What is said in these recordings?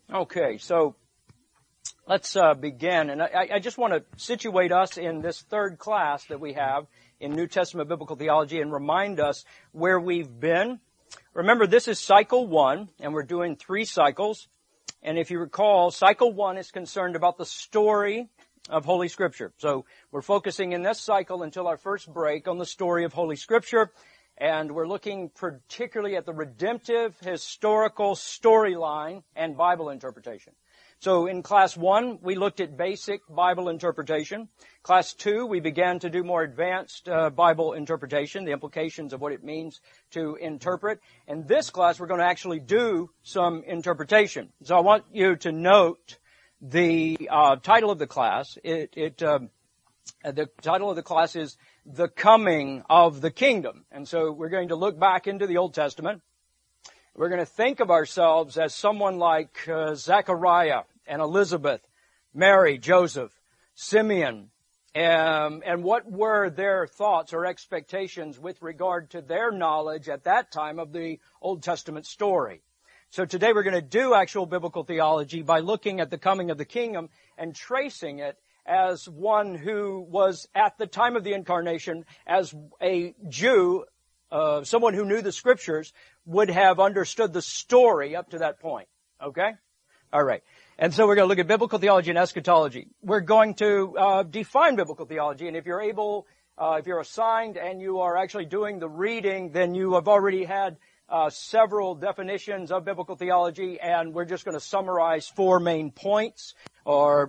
Okay, so let's begin. And I just want to situate us in this third class that we have in New Testament Biblical Theology and remind us where we've been. Remember, this is cycle 1, and we're doing 3 cycles. And if you recall, cycle 1 is concerned about the story of Holy Scripture. So we're focusing in this cycle until our first break on the story of Holy Scripture. And we're looking particularly at the redemptive historical storyline and Bible interpretation. So in class 1, we looked at basic Bible interpretation. Class 2, we began to do more advanced Bible interpretation, the implications of what it means to interpret. And this class, we're going to actually do some interpretation. So I want you to note the title of the class. The title of the class is The Coming of the Kingdom. And so we're going to look back into the Old Testament. We're going to think of ourselves as someone like Zechariah and Elizabeth, Mary, Joseph, Simeon, and what were their thoughts or expectations with regard to their knowledge at that time of the Old Testament story. So today we're going to do actual biblical theology by looking at the coming of the kingdom and tracing it as one who was at the time of the incarnation, as a Jew, someone who knew the Scriptures, would have understood the story up to that point. Okay? All right. And so we're going to look at biblical theology and eschatology. We're going to define biblical theology, and if you're able, if you're assigned and you are actually doing the reading, then you have already had several definitions of biblical theology, and we're just going to summarize 4 main points, or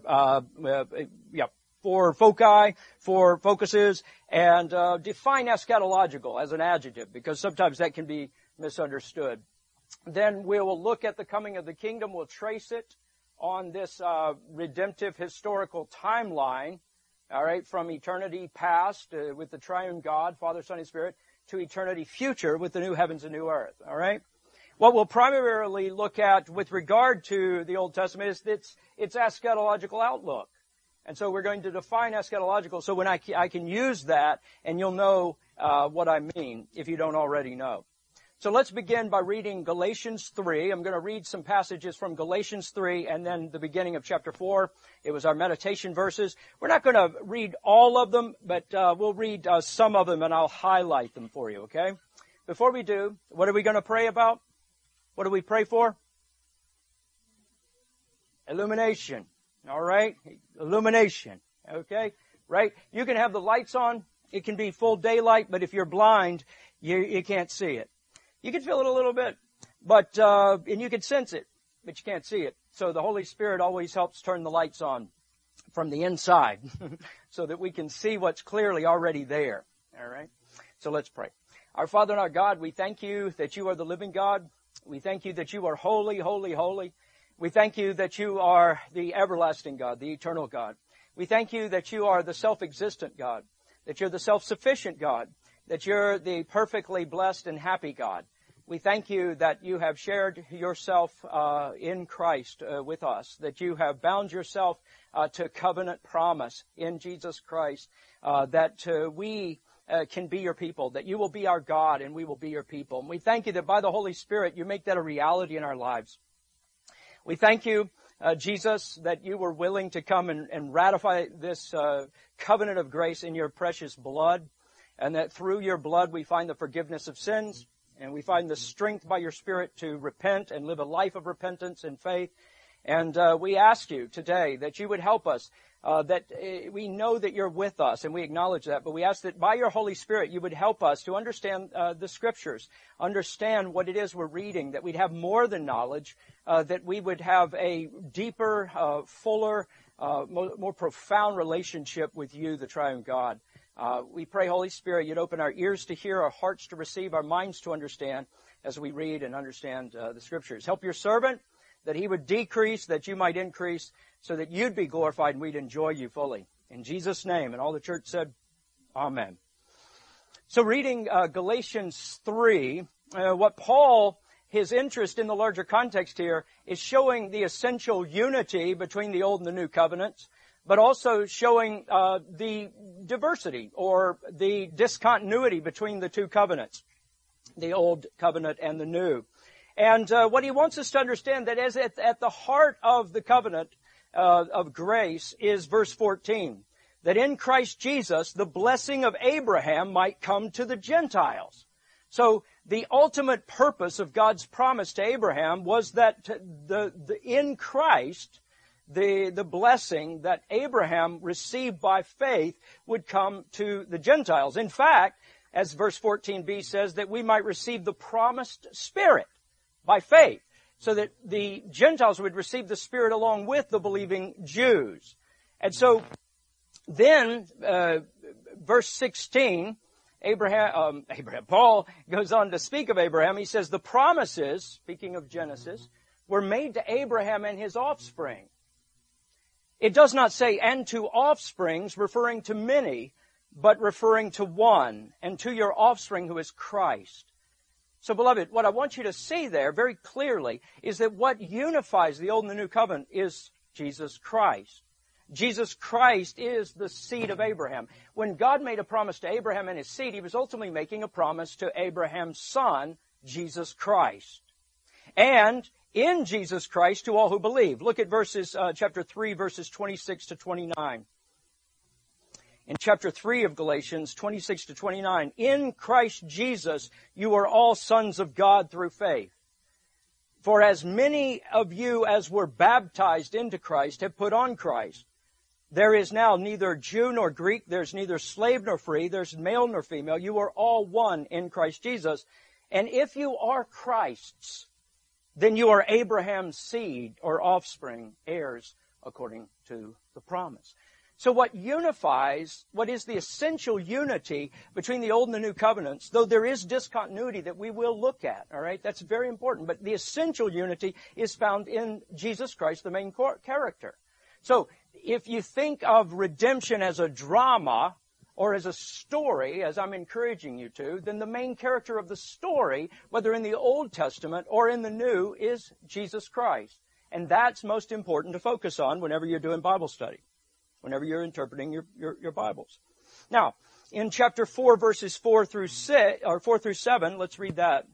4 foci, 4 focuses, and define eschatological as an adjective, because sometimes that can be misunderstood. Then we will look at the coming of the kingdom. We'll trace it on this redemptive historical timeline, all right, from eternity past with the triune God, Father, Son, and Spirit, to eternity future with the new heavens and new earth, all right? What we'll primarily look at with regard to the Old Testament is its eschatological outlook. And so we're going to define eschatological so when I can use that and you'll know what I mean if you don't already know. So let's begin by reading Galatians 3. I'm going to read some passages from Galatians 3 and then the beginning of chapter 4. It was our meditation verses. We're not going to read all of them, but we'll read some of them and I'll highlight them for you, okay? Before we do, what are we going to pray about? What do we pray for? Illumination. All right? Illumination. Okay? Right? You can have the lights on. It can be full daylight, but if you're blind, you can't see it. You can feel it a little bit, but and you can sense it, but you can't see it. So the Holy Spirit always helps turn the lights on from the inside so that we can see what's clearly already there. All right? So let's pray. Our Father and our God, we thank you that you are the living God. We thank you that you are holy, holy, holy. We thank you that you are the everlasting God, the eternal God. We thank you that you are the self-existent God, that you're the self-sufficient God, that you're the perfectly blessed and happy God. We thank you that you have shared yourself in Christ with us, that you have bound yourself to covenant promise in Jesus Christ, that we can be your people, that you will be our God and we will be your people. And we thank you that by the Holy Spirit you make that a reality in our lives. We thank you, Jesus, that you were willing to come and ratify this covenant of grace in your precious blood, and that through your blood we find the forgiveness of sins, and we find the strength by your Spirit to repent and live a life of repentance and faith. And we ask you today that you would help us, that we know that you're with us, and we acknowledge that, but we ask that by your Holy Spirit you would help us to understand the Scriptures, understand what it is we're reading, that we'd have more than knowledge, that we would have a deeper, fuller, more profound relationship with you, the triune God. We pray, Holy Spirit, you'd open our ears to hear, our hearts to receive, our minds to understand as we read and understand the Scriptures. Help your servant that he would decrease, that you might increase, so that you'd be glorified and we'd enjoy you fully. In Jesus' name. And all the church said, Amen. So reading Galatians 3, what Paul, his interest in the larger context here, is showing the essential unity between the Old and the New Covenants, but also showing the diversity or the discontinuity between the two covenants, the Old Covenant and the New. And what he wants us to understand that is at the heart of the covenant of grace is verse 14, that in Christ Jesus the blessing of Abraham might come to the Gentiles. So the ultimate purpose of God's promise to Abraham was that in Christ the blessing that Abraham received by faith would come to the Gentiles. In fact, as verse 14b says, that we might receive the promised Spirit by faith, so that the Gentiles would receive the Spirit along with the believing Jews. And so then, verse 16, Paul goes on to speak of Abraham. He says, the promises, speaking of Genesis, were made to Abraham and his offspring. It does not say, and to offsprings, referring to many, but referring to one, and to your offspring who is Christ. So, beloved, what I want you to see there very clearly is that what unifies the Old and the New Covenant is Jesus Christ. Jesus Christ is the seed of Abraham. When God made a promise to Abraham and his seed, he was ultimately making a promise to Abraham's son, Jesus Christ. And in Jesus Christ to all who believe. Look at chapter 3, verses 26 to 29. In chapter 3 of Galatians, 26 to 29, in Christ Jesus you are all sons of God through faith. For as many of you as were baptized into Christ have put on Christ. There is now neither Jew nor Greek, there's neither slave nor free, there's male nor female. You are all one in Christ Jesus. And if you are Christ's, then you are Abraham's seed or offspring, heirs according to the promise. So what unifies, what is the essential unity between the Old and the New Covenants, though there is discontinuity that we will look at, all right? That's very important. But the essential unity is found in Jesus Christ, the main character. So if you think of redemption as a drama or as a story, as I'm encouraging you to, then the main character of the story, whether in the Old Testament or in the New, is Jesus Christ. And that's most important to focus on whenever you're doing Bible study, whenever you're interpreting your Bibles. Now, in chapter 4, verses 4 through 7, let's read that.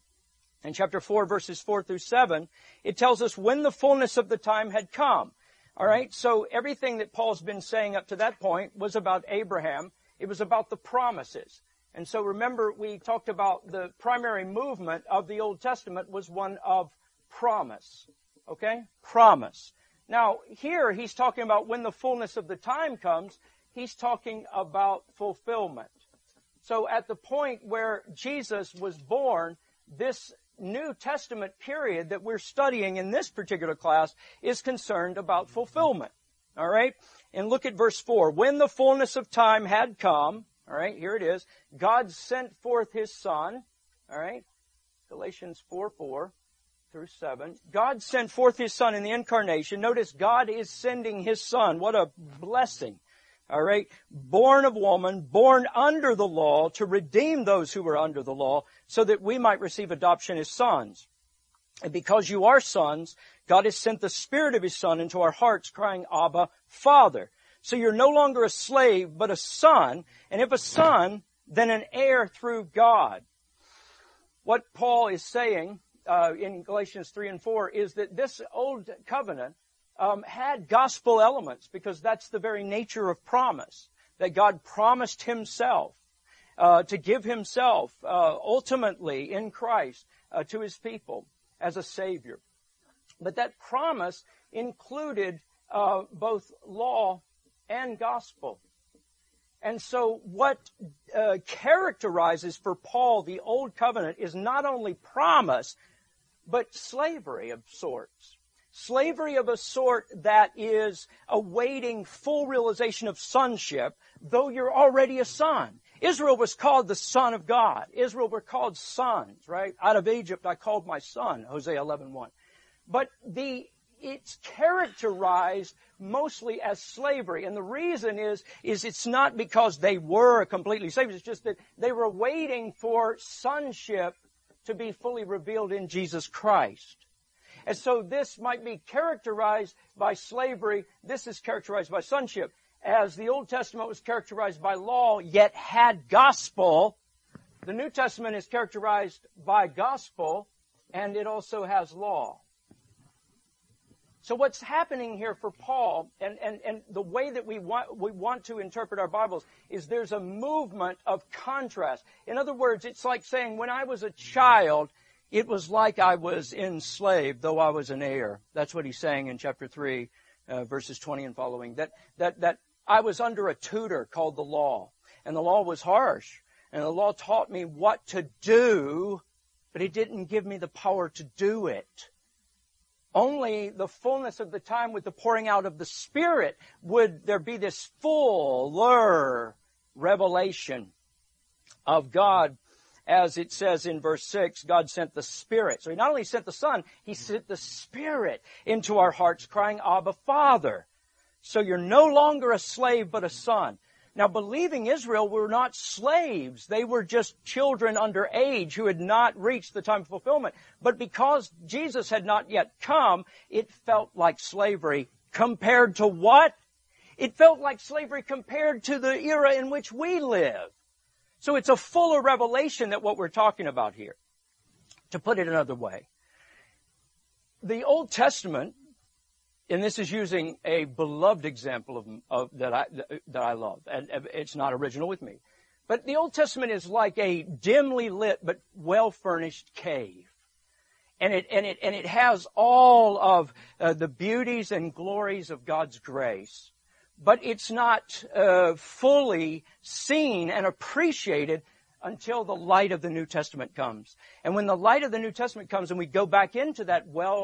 In chapter 4, verses 4 through 7, it tells us when the fullness of the time had come. All right, so everything that Paul's been saying up to that point was about Abraham. It was about the promises. And so remember, we talked about the primary movement of the Old Testament was one of promise. Okay? Promise. Now, here he's talking about when the fullness of the time comes, he's talking about fulfillment. So at the point where Jesus was born, this New Testament period that we're studying in this particular class is concerned about fulfillment. All right? And look at verse 4. When the fullness of time had come, all right, here it is, God sent forth His Son, all right, Galatians 4:4 through 7. God sent forth His Son in the incarnation. Notice God is sending His Son. What a blessing. All right, born of woman, born under the law to redeem those who were under the law so that we might receive adoption as sons. And because you are sons, God has sent the Spirit of His Son into our hearts crying, Abba, Father. So you're no longer a slave, but a son. And if a son, then an heir through God. What Paul is saying in Galatians 3 and 4 is that this old covenant had gospel elements because that's the very nature of promise, that God promised Himself to give Himself ultimately in Christ to His people as a Savior. But that promise included both law and gospel. And so what characterizes for Paul the Old Covenant is not only promise, but slavery of sorts. Slavery of a sort that is awaiting full realization of sonship, though you're already a son. Israel was called the son of God. Israel were called sons, right? Out of Egypt I called my son, Hosea 11:1. But it's characterized mostly as slavery. And the reason is it's not because they were completely slaves. It's just that they were waiting for sonship to be fully revealed in Jesus Christ. And so this might be characterized by slavery. This is characterized by sonship. As the Old Testament was characterized by law, yet had gospel, the New Testament is characterized by gospel, and it also has law. So what's happening here for Paul, and the way that we want to interpret our Bibles, is there's a movement of contrast. In other words, it's like saying, when I was a child, it was like I was enslaved, though I was an heir. That's what he's saying in chapter 3, verses 20 and following. That I was under a tutor called the law. And the law was harsh. And the law taught me what to do, but it didn't give me the power to do it. Only the fullness of the time with the pouring out of the Spirit would there be this fuller revelation of God. As it says in verse 6, God sent the Spirit. So He not only sent the Son, He sent the Spirit into our hearts, crying, Abba, Father. So you're no longer a slave, but a son. Now, believing Israel were not slaves. They were just children under age who had not reached the time of fulfillment. But because Jesus had not yet come, it felt like slavery compared to what? It felt like slavery compared to the era in which we live. So it's a fuller revelation that what we're talking about here. To put it another way, the Old Testament, and this is using a beloved example that I love, and it's not original with me. But the Old Testament is like a dimly lit but well-furnished cave. And it has all of the beauties and glories of God's grace. But it's not fully seen and appreciated until the light of the New Testament comes. And when the light of the New Testament comes and we go back into that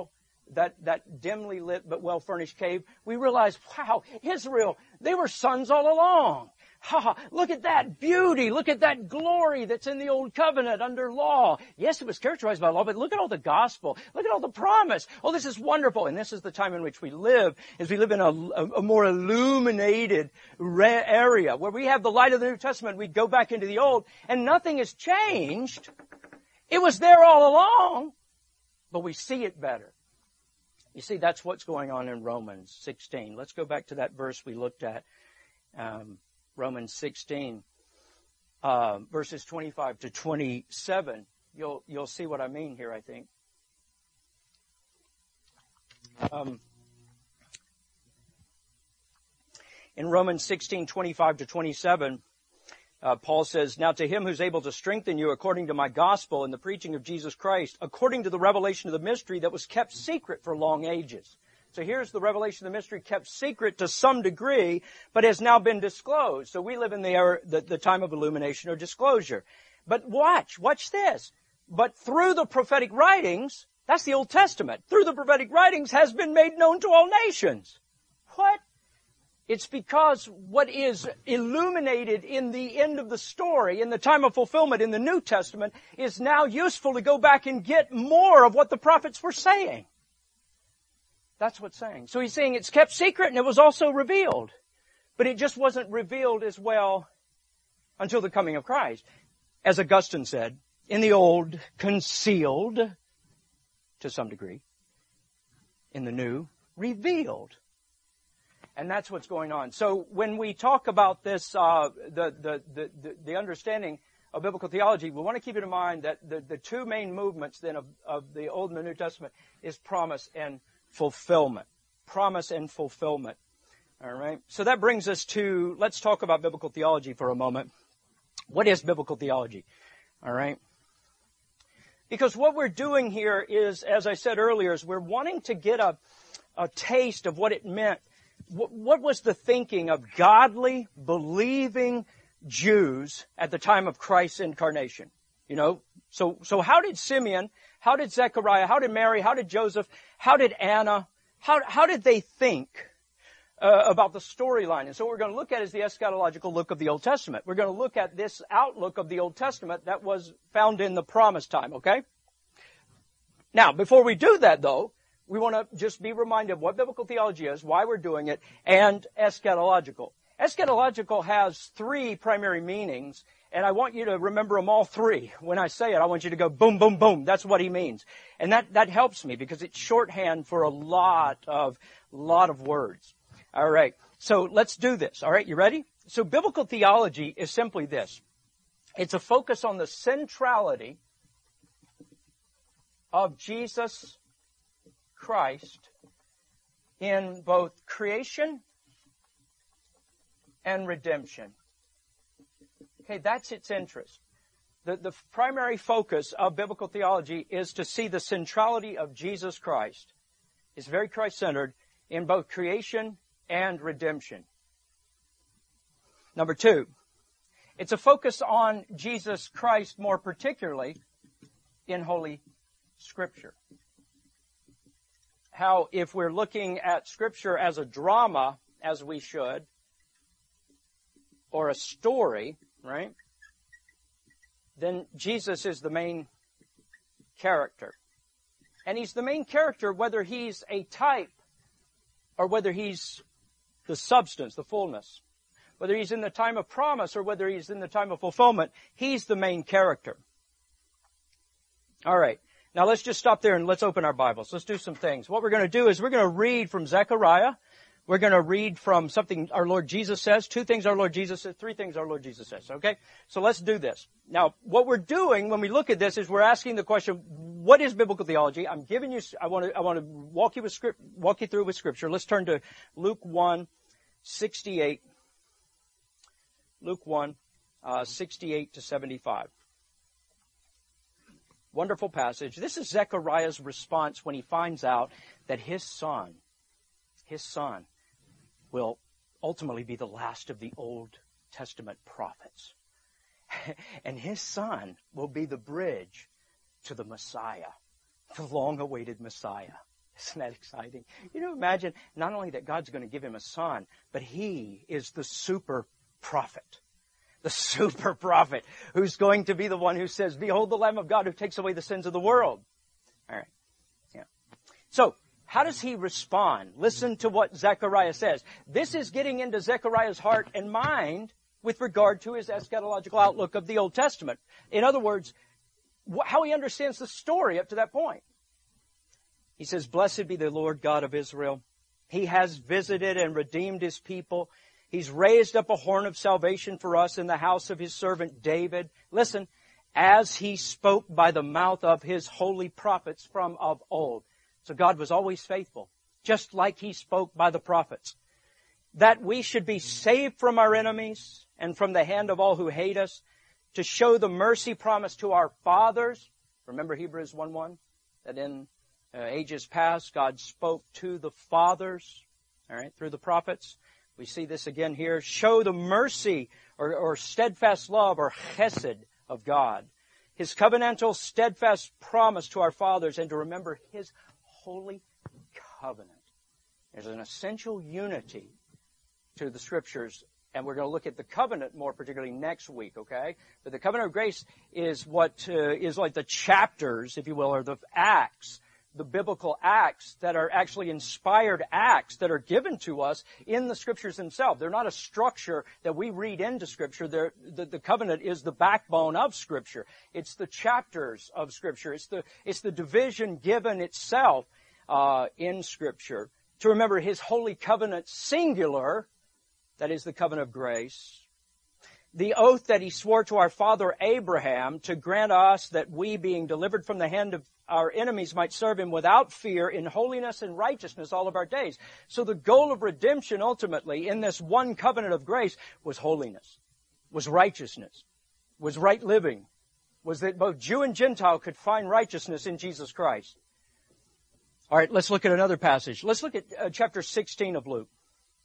dimly lit but well-furnished cave, we realize, wow, Israel, they were sons all along. Look at that beauty. Look at that glory that's in the Old Covenant under law. Yes, it was characterized by law, but look at all the gospel. Look at all the promise. Oh, this is wonderful. And this is the time in which we live, as we live in a more illuminated area where we have the light of the New Testament. We go back into the Old, and nothing has changed. It was there all along, but we see it better. You see, that's what's going on in Romans 16. Let's go back to that verse we looked at. Romans 16, verses 25 to 27. You'll see what I mean here, I think. In Romans 16, 25 to 27, Paul says, Now to him who's able to strengthen you according to my gospel and the preaching of Jesus Christ, according to the revelation of the mystery that was kept secret for long ages. So here's the revelation of the mystery kept secret to some degree, but has now been disclosed. So we live in the time of illumination or disclosure. But watch this. But through the prophetic writings, that's the Old Testament, through the prophetic writings has been made known to all nations. What? It's because what is illuminated in the end of the story, in the time of fulfillment in the New Testament, is now useful to go back and get more of what the prophets were saying. That's what's saying. So he's saying it's kept secret and it was also revealed. But it just wasn't revealed as well until the coming of Christ. As Augustine said, in the old, concealed to some degree. In the new, revealed. And that's what's going on. So when we talk about this, the understanding of biblical theology, we want to keep it in mind that the two main movements then of the Old and the New Testament is promise and fulfillment. Promise and fulfillment. All right. So that brings us to, let's talk about biblical theology for a moment. What is biblical theology? All right. Because what we're doing here is, as I said earlier, is we're wanting to get a taste of what it meant. What was the thinking of godly, believing Jews at the time of Christ's incarnation? You know, so how did Simeon, how did Zechariah, how did Mary, how did Joseph, how did Anna, how did they think about the storyline? And so what we're going to look at is the eschatological look of the Old Testament. We're going to look at this outlook of the Old Testament that was found in the promise time, okay? Now, before we do that, though, we want to just be reminded of what biblical theology is, why we're doing it, and eschatological. Eschatological has three primary meanings, and I want you to remember them all three. When I say it, I want you to go boom, boom, boom. That's what he means. And that helps me because it's shorthand for a lot of words. All right. So let's do this. All right. You ready? So biblical theology is simply this. It's a focus on the centrality of Jesus Christ in both creation and redemption. Okay, that's its interest. The primary focus of biblical theology is to see the centrality of Jesus Christ. It's very Christ-centered in both creation and redemption. Number two, it's a focus on Jesus Christ more particularly in Holy Scripture. How if we're looking at Scripture as a drama, as we should, or a story, right? Then Jesus is the main character. And He's the main character whether He's a type or whether He's the substance, the fullness. Whether He's in the time of promise or whether He's in the time of fulfillment, He's the main character. All right. Now let's just stop there and let's open our Bibles. Let's do some things. What we're going to do is we're going to read from Zechariah. We're going to read from something our Lord Jesus says. 2 things our Lord Jesus says. 3 things our Lord Jesus says. Okay? So let's do this. Now, what we're doing when we look at this is we're asking the question, what is biblical theology? I want to walk you through with Scripture. Let's turn to Luke 1:68. Luke 1:68 to 75. Wonderful passage. This is Zechariah's response when he finds out that his son will ultimately be the last of the Old Testament prophets. And his son will be the bridge to the Messiah, the long-awaited Messiah. Isn't that exciting? You know, imagine not only that God's going to give him a son, but he is the super prophet. The super prophet who's going to be the one who says, "Behold the Lamb of God who takes away the sins of the world." All right. Yeah. So, how does he respond? Listen to what Zechariah says. This is getting into Zechariah's heart and mind with regard to his eschatological outlook of the Old Testament. In other words, how he understands the story up to that point. He says, "Blessed be the Lord God of Israel. He has visited and redeemed His people. He's raised up a horn of salvation for us in the house of His servant David." Listen, "as He spoke by the mouth of His holy prophets from of old." So God was always faithful, just like He spoke by the prophets. "That we should be saved from our enemies and from the hand of all who hate us, to show the mercy promised to our fathers." Remember Hebrews 1:1? That in ages past, God spoke to the fathers, all right, through the prophets. We see this again here. Show the mercy or steadfast love or chesed of God. His covenantal steadfast promise to our fathers, and to remember His holy covenant. There's an essential unity to the Scriptures, and we're going to look at the covenant more particularly next week, okay? But the covenant of grace is what is like the chapters, if you will, or the acts, the biblical acts that are actually inspired acts that are given to us in the Scriptures themselves. They're not a structure that we read into Scripture. The covenant is the backbone of Scripture. It's the chapters of Scripture. It's the division given itself in Scripture. To remember His holy covenant singular, that is the covenant of grace. The oath that He swore to our father Abraham to grant us that we, being delivered from the hand of our enemies, might serve Him without fear in holiness and righteousness all of our days. So the goal of redemption ultimately in this one covenant of grace was holiness, was righteousness, was right living, was that both Jew and Gentile could find righteousness in Jesus Christ. All right, let's look at another passage. Let's look at chapter 16 of Luke.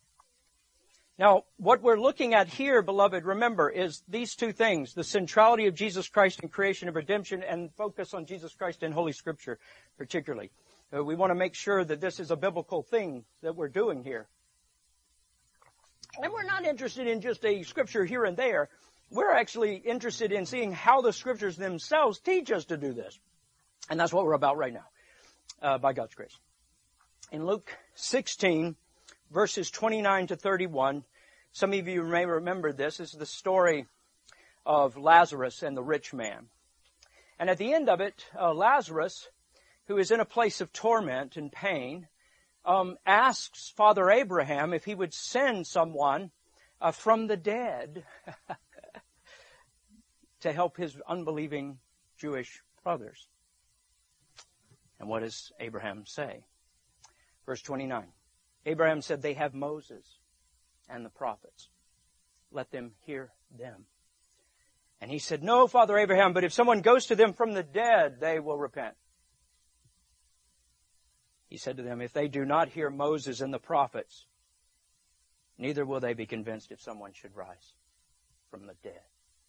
Now, what we're looking at here, beloved, remember, is these 2 things, the centrality of Jesus Christ in creation and redemption, and focus on Jesus Christ in Holy Scripture, particularly. We want to make sure that this is a biblical thing that we're doing here. And we're not interested in just a Scripture here and there. We're actually interested in seeing how the Scriptures themselves teach us to do this. And that's what we're about right now, by God's grace. In Luke 16, verses 29 to 31, some of you may remember this. This is the story of Lazarus and the rich man. And at the end of it, Lazarus, who is in a place of torment and pain, asks Father Abraham if he would send someone from the dead to help his unbelieving Jewish brothers. And what does Abraham say? Verse 29. Abraham said, they have Moses and the prophets. Let them hear them. And he said, no, Father Abraham, but if someone goes to them from the dead, they will repent. He said to them, if they do not hear Moses and the prophets, neither will they be convinced if someone should rise from the dead.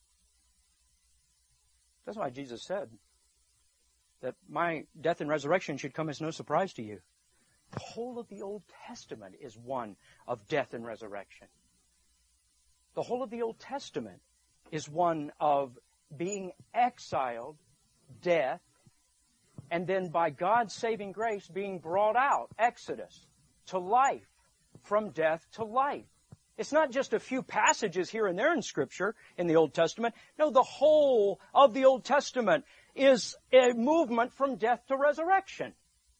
That's why Jesus said that my death and resurrection should come as no surprise to you. The whole of the Old Testament is one of death and resurrection. The whole of the Old Testament is one of being exiled, death, and then by God's saving grace being brought out, Exodus, to life, from death to life. It's not just a few passages here and there in Scripture in the Old Testament. No, the whole of the Old Testament is a movement from death to resurrection.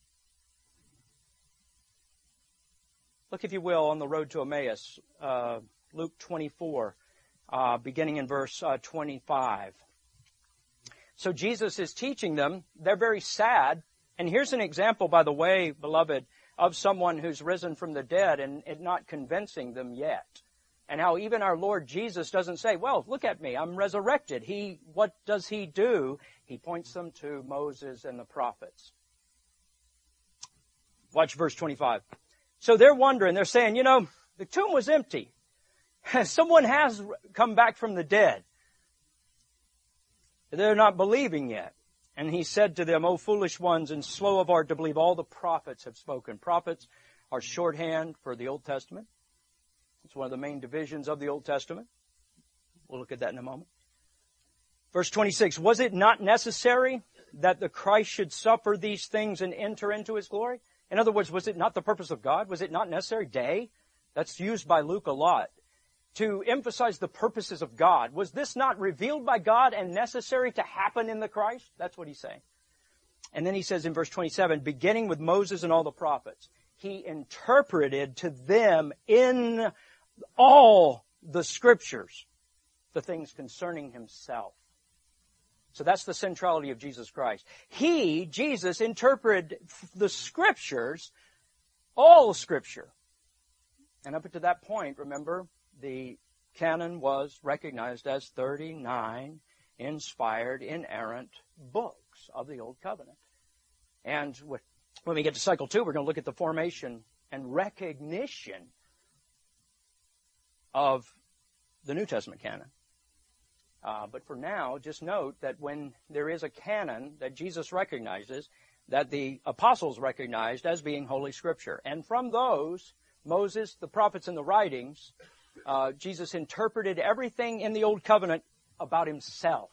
Look, if you will, on the road to Emmaus, Luke 24, beginning in verse 25. So Jesus is teaching them. They're very sad. And here's an example, by the way, beloved, of someone who's risen from the dead and it not convincing them yet. And how even our Lord Jesus doesn't say, well, look at me, I'm resurrected. What does he do? He points them to Moses and the prophets. Watch verse 25. So they're wondering, they're saying, the tomb was empty. Someone has come back from the dead. They're not believing yet. And he said to them, O foolish ones, and slow of heart to believe all the prophets have spoken. Prophets are shorthand for the Old Testament. It's one of the main divisions of the Old Testament. We'll look at that in a moment. Verse 26, was it not necessary that the Christ should suffer these things and enter into his glory? In other words, was it not the purpose of God? Was it not necessary? That's used by Luke a lot to emphasize the purposes of God. Was this not revealed by God and necessary to happen in the Christ? That's what he's saying. And then he says in verse 27, beginning with Moses and all the prophets, he interpreted to them in all the Scriptures the things concerning himself. So that's the centrality of Jesus Christ. He, Jesus, interpreted the Scriptures, all Scripture. And up to that point, remember, the canon was recognized as 39 inspired, inerrant books of the Old Covenant. And when we get to cycle 2, we're going to look at the formation and recognition of the New Testament canon. But for now, just note that when there is a canon that Jesus recognizes, that the apostles recognized as being Holy Scripture. And from those, Moses, the prophets, and the writings, Jesus interpreted everything in the Old Covenant about himself.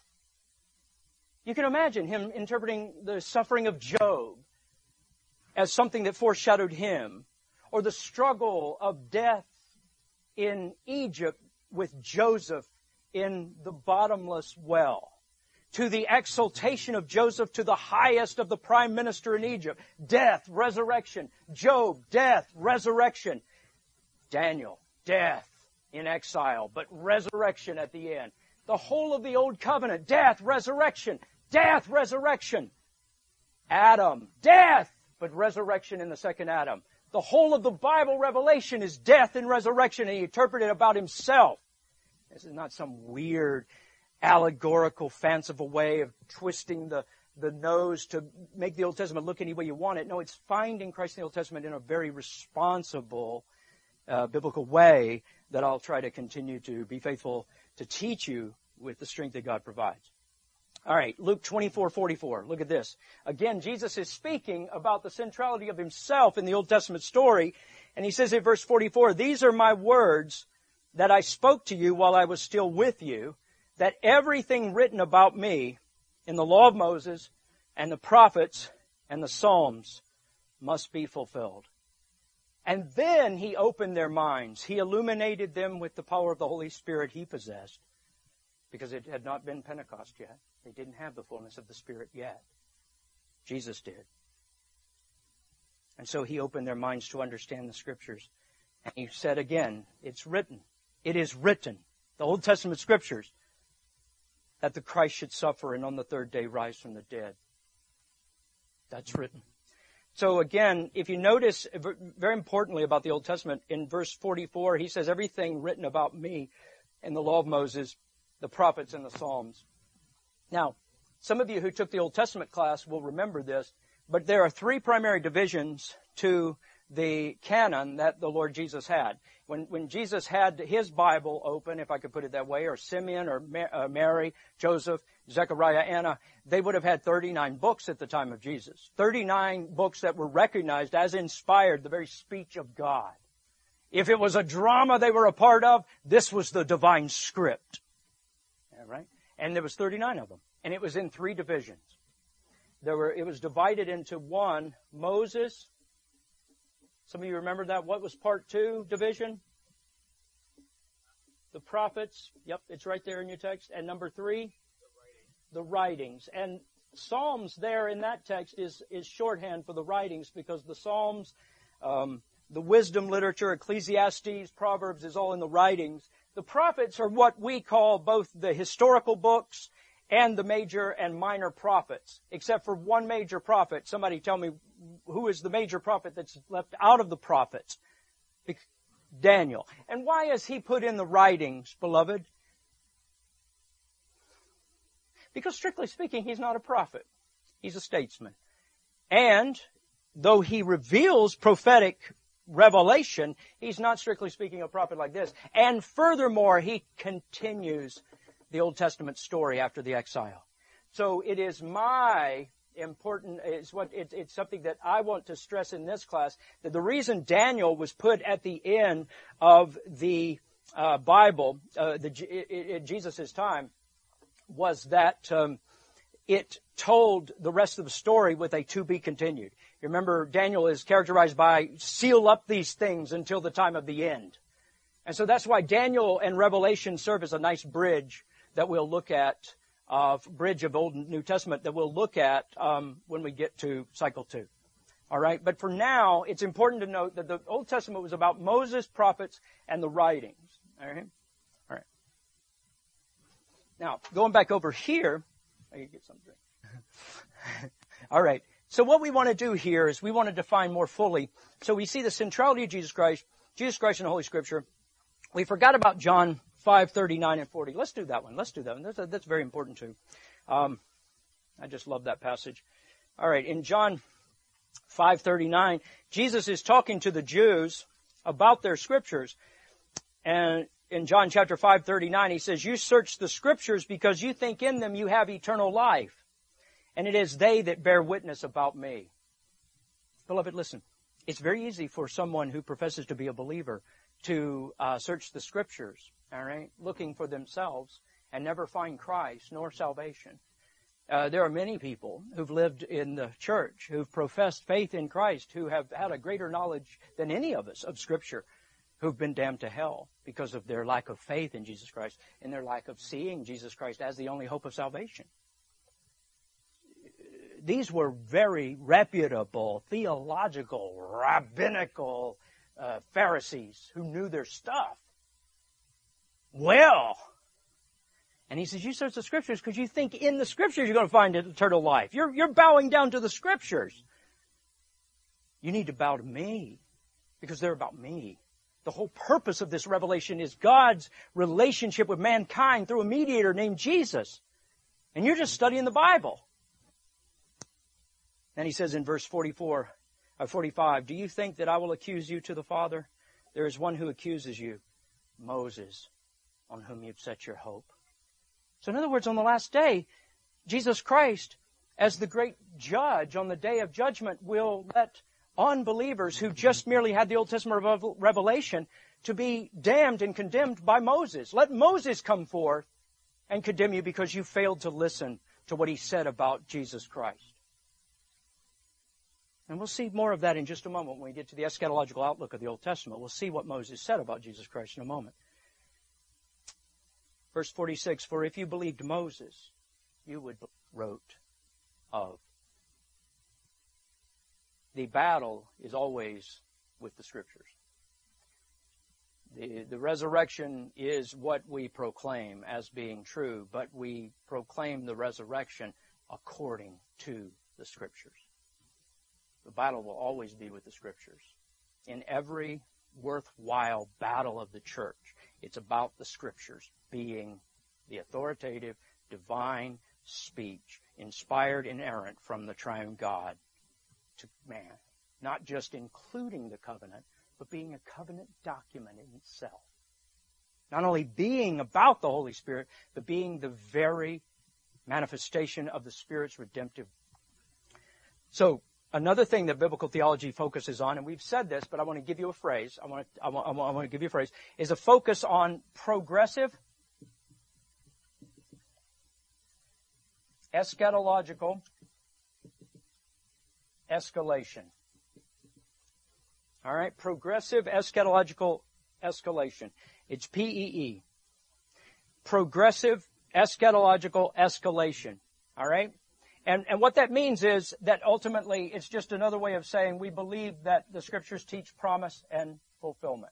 You can imagine him interpreting the suffering of Job as something that foreshadowed him, or the struggle of death in Egypt with Joseph in the bottomless well, to the exaltation of Joseph to the highest of the prime minister in Egypt. Death, resurrection. Job, death, resurrection. Daniel, death in exile, but resurrection at the end. The whole of the Old Covenant, death, resurrection, death, resurrection. Adam, death, but resurrection in the second Adam. The whole of the Bible revelation is death and resurrection, and he interpreted about himself. This is not some weird, allegorical, fanciful way of twisting the nose to make the Old Testament look any way you want it. No, it's finding Christ in the Old Testament in a very responsible, biblical way that I'll try to continue to be faithful to teach you with the strength that God provides. All right, Luke 24:44. Look at this. Again, Jesus is speaking about the centrality of himself in the Old Testament story. And he says in verse 44, these are my words that I spoke to you while I was still with you, that everything written about me in the law of Moses and the prophets and the Psalms must be fulfilled. And then he opened their minds. He illuminated them with the power of the Holy Spirit he possessed, because it had not been Pentecost yet. They didn't have the fullness of the Spirit yet. Jesus did. And so he opened their minds to understand the Scriptures. And he said again, it's written. It is written, the Old Testament Scriptures, that the Christ should suffer and on the third day rise from the dead. That's written. So again, if you notice, very importantly about the Old Testament, in verse 44, he says, everything written about me in the law of Moses, the prophets, and the Psalms. Now, some of you who took the Old Testament class will remember this, but there are three primary divisions to the canon that the Lord Jesus had. When Jesus had his Bible open, if I could put it that way, or Simeon or Mary, Joseph, Zechariah, Anna, they would have had 39 books at the time of Jesus. 39 books that were recognized as inspired, the very speech of God. If it was a drama they were a part of, this was the divine script. All right? And there was 39 of them. And it was in three divisions. It was divided into one, Moses. Some of you remember that? What was part 2 division? The prophets. Yep, it's right there in your text. And number 3? The writings. And Psalms there in that text is shorthand for the writings, because the Psalms, the wisdom literature, Ecclesiastes, Proverbs is all in the writings. The prophets are what we call both the historical books and the major and minor prophets, except for one major prophet. Somebody tell me, who is the major prophet that's left out of the prophets? Daniel. And why is he put in the writings, beloved? Because strictly speaking, he's not a prophet. He's a statesman. And though he reveals prophetic revelation, he's not strictly speaking a prophet like this. And furthermore, he continues the Old Testament story after the exile. So it is it's something that I want to stress in this class, that the reason Daniel was put at the end of the Bible, in Jesus' time, was that it told the rest of the story with a to be continued. You remember, Daniel is characterized by seal up these things until the time of the end. And so that's why Daniel and Revelation serve as a nice bridge that we'll look at, bridge of Old and New Testament that we'll look at when we get to cycle 2. All right? But for now, it's important to note that the Old Testament was about Moses, prophets, and the writings. All right? All right. Now, going back over here, I can get some drink. All right. So what we want to do here is we want to define more fully. So we see the centrality of Jesus Christ in the Holy Scripture. We forgot about John 5:39 and 40. Let's do that one. That's very important too. I just love that passage. All right. In John 5:39, Jesus is talking to the Jews about their Scriptures. And in John chapter 5:39, he says, "You search the Scriptures because you think in them you have eternal life. And it is they that bear witness about me." Beloved, listen. It's very easy for someone who professes to be a believer to search the Scriptures, all right, looking for themselves and never find Christ nor salvation. There are many people who've lived in the church, who've professed faith in Christ, who have had a greater knowledge than any of us of Scripture, who've been damned to hell because of their lack of faith in Jesus Christ and their lack of seeing Jesus Christ as the only hope of salvation. These were very reputable, theological, rabbinical Pharisees who knew their stuff well. And he says, you search the Scriptures because you think in the Scriptures you're going to find eternal life. You're bowing down to the Scriptures. You need to bow to me because they're about me. The whole purpose of this revelation is God's relationship with mankind through a mediator named Jesus. And you're just studying the Bible. Then he says in verse 45, "Do you think that I will accuse you to the Father? There is one who accuses you, Moses, on whom you've set your hope." So in other words, on the last day, Jesus Christ, as the great judge on the day of judgment, will let unbelievers who just merely had the Old Testament revelation to be damned and condemned by Moses. Let Moses come forth and condemn you because you failed to listen to what he said about Jesus Christ. And we'll see more of that in just a moment when we get to the eschatological outlook of the Old Testament. We'll see what Moses said about Jesus Christ in a moment. Verse 46, "For if you believed Moses, you would wrote of." The battle is always with the Scriptures. The resurrection is what we proclaim as being true, but we proclaim the resurrection according to the Scriptures. the battle will always be with the Scriptures. In every worthwhile battle of the church, it's about the Scriptures being the authoritative, divine speech, inspired, inerrant from the triune God to man. Not just including the covenant, but being a covenant document in itself. Not only being about the Holy Spirit, but being the very manifestation of the Spirit's redemptive. So, another thing that biblical theology focuses on, and we've said this, but I want to give you a phrase. I want to give you a phrase, is a focus on progressive eschatological escalation. All right, progressive eschatological escalation. It's PEE. Progressive eschatological escalation. All right? And what that means is that ultimately it's just another way of saying we believe that the Scriptures teach promise and fulfillment.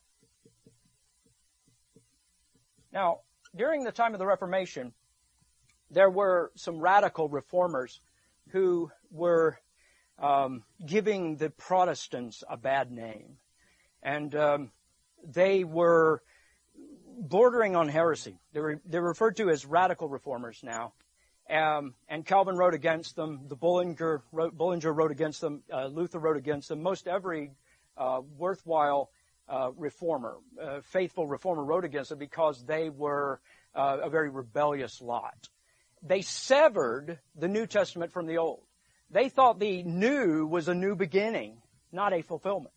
Now, during the time of the Reformation, there were some radical reformers who were giving the Protestants a bad name. And they were bordering on heresy. They're referred to as radical reformers now. And Calvin wrote against them. Bullinger wrote against them. Luther wrote against them. Most every worthwhile reformer, faithful reformer, wrote against them because they were a very rebellious lot. They severed the New Testament from the Old. They thought the new was a new beginning, not a fulfillment.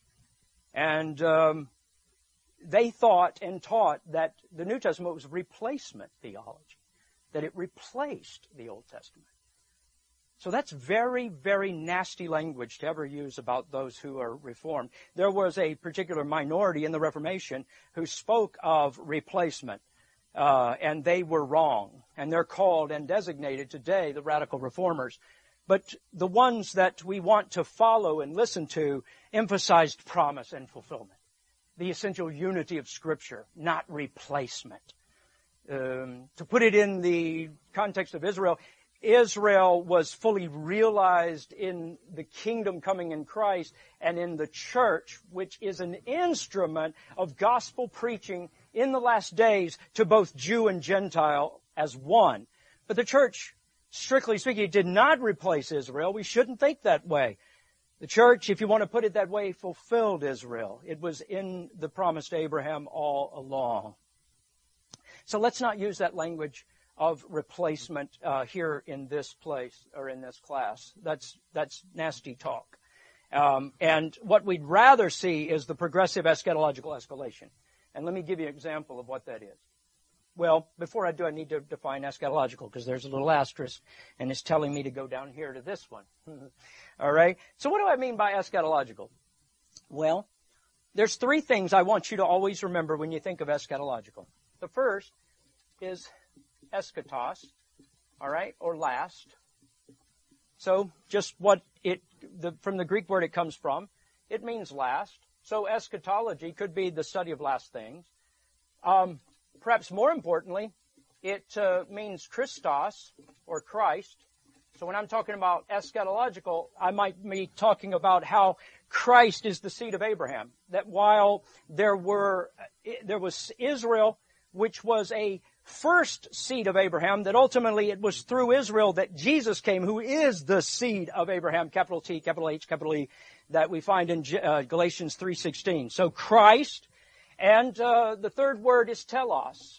And they thought and taught that the New Testament was replacement theology, that it replaced the Old Testament. So that's very, very nasty language to ever use about those who are Reformed. There was a particular minority in the Reformation who spoke of replacement, and they were wrong. And they're called and designated today the radical reformers. But the ones that we want to follow and listen to emphasized promise and fulfillment. The essential unity of Scripture, not replacement. To put it in the context of Israel, Israel was fully realized in the kingdom coming in Christ and in the church, which is an instrument of gospel preaching in the last days to both Jew and Gentile as one. But the church, strictly speaking, did not replace Israel. We shouldn't think that way. The church, if you want to put it that way, fulfilled Israel. It was in the promise to Abraham all along. So let's not use that language of replacement here in this place or in this class. That's nasty talk. And what we'd rather see is the progressive eschatological escalation. And let me give you an example of what that is. Well, before I do, I need to define eschatological because there's a little asterisk and it's telling me to go down here to this one. All right? So what do I mean by eschatological? Well, there's three things I want you to always remember when you think of eschatological. The first is eschatos, all right, or last. So just from the Greek word it comes from, it means last. So eschatology could be the study of last things. Perhaps more importantly, it means Christos, or Christ. So when I'm talking about eschatological, I might be talking about how Christ is the seed of Abraham. That while there was Israel, which was a first seed of Abraham, that ultimately it was through Israel that Jesus came, who is the seed of Abraham, capital T, capital H, capital E, that we find in Galatians 3:16. So Christ. And the third word is telos,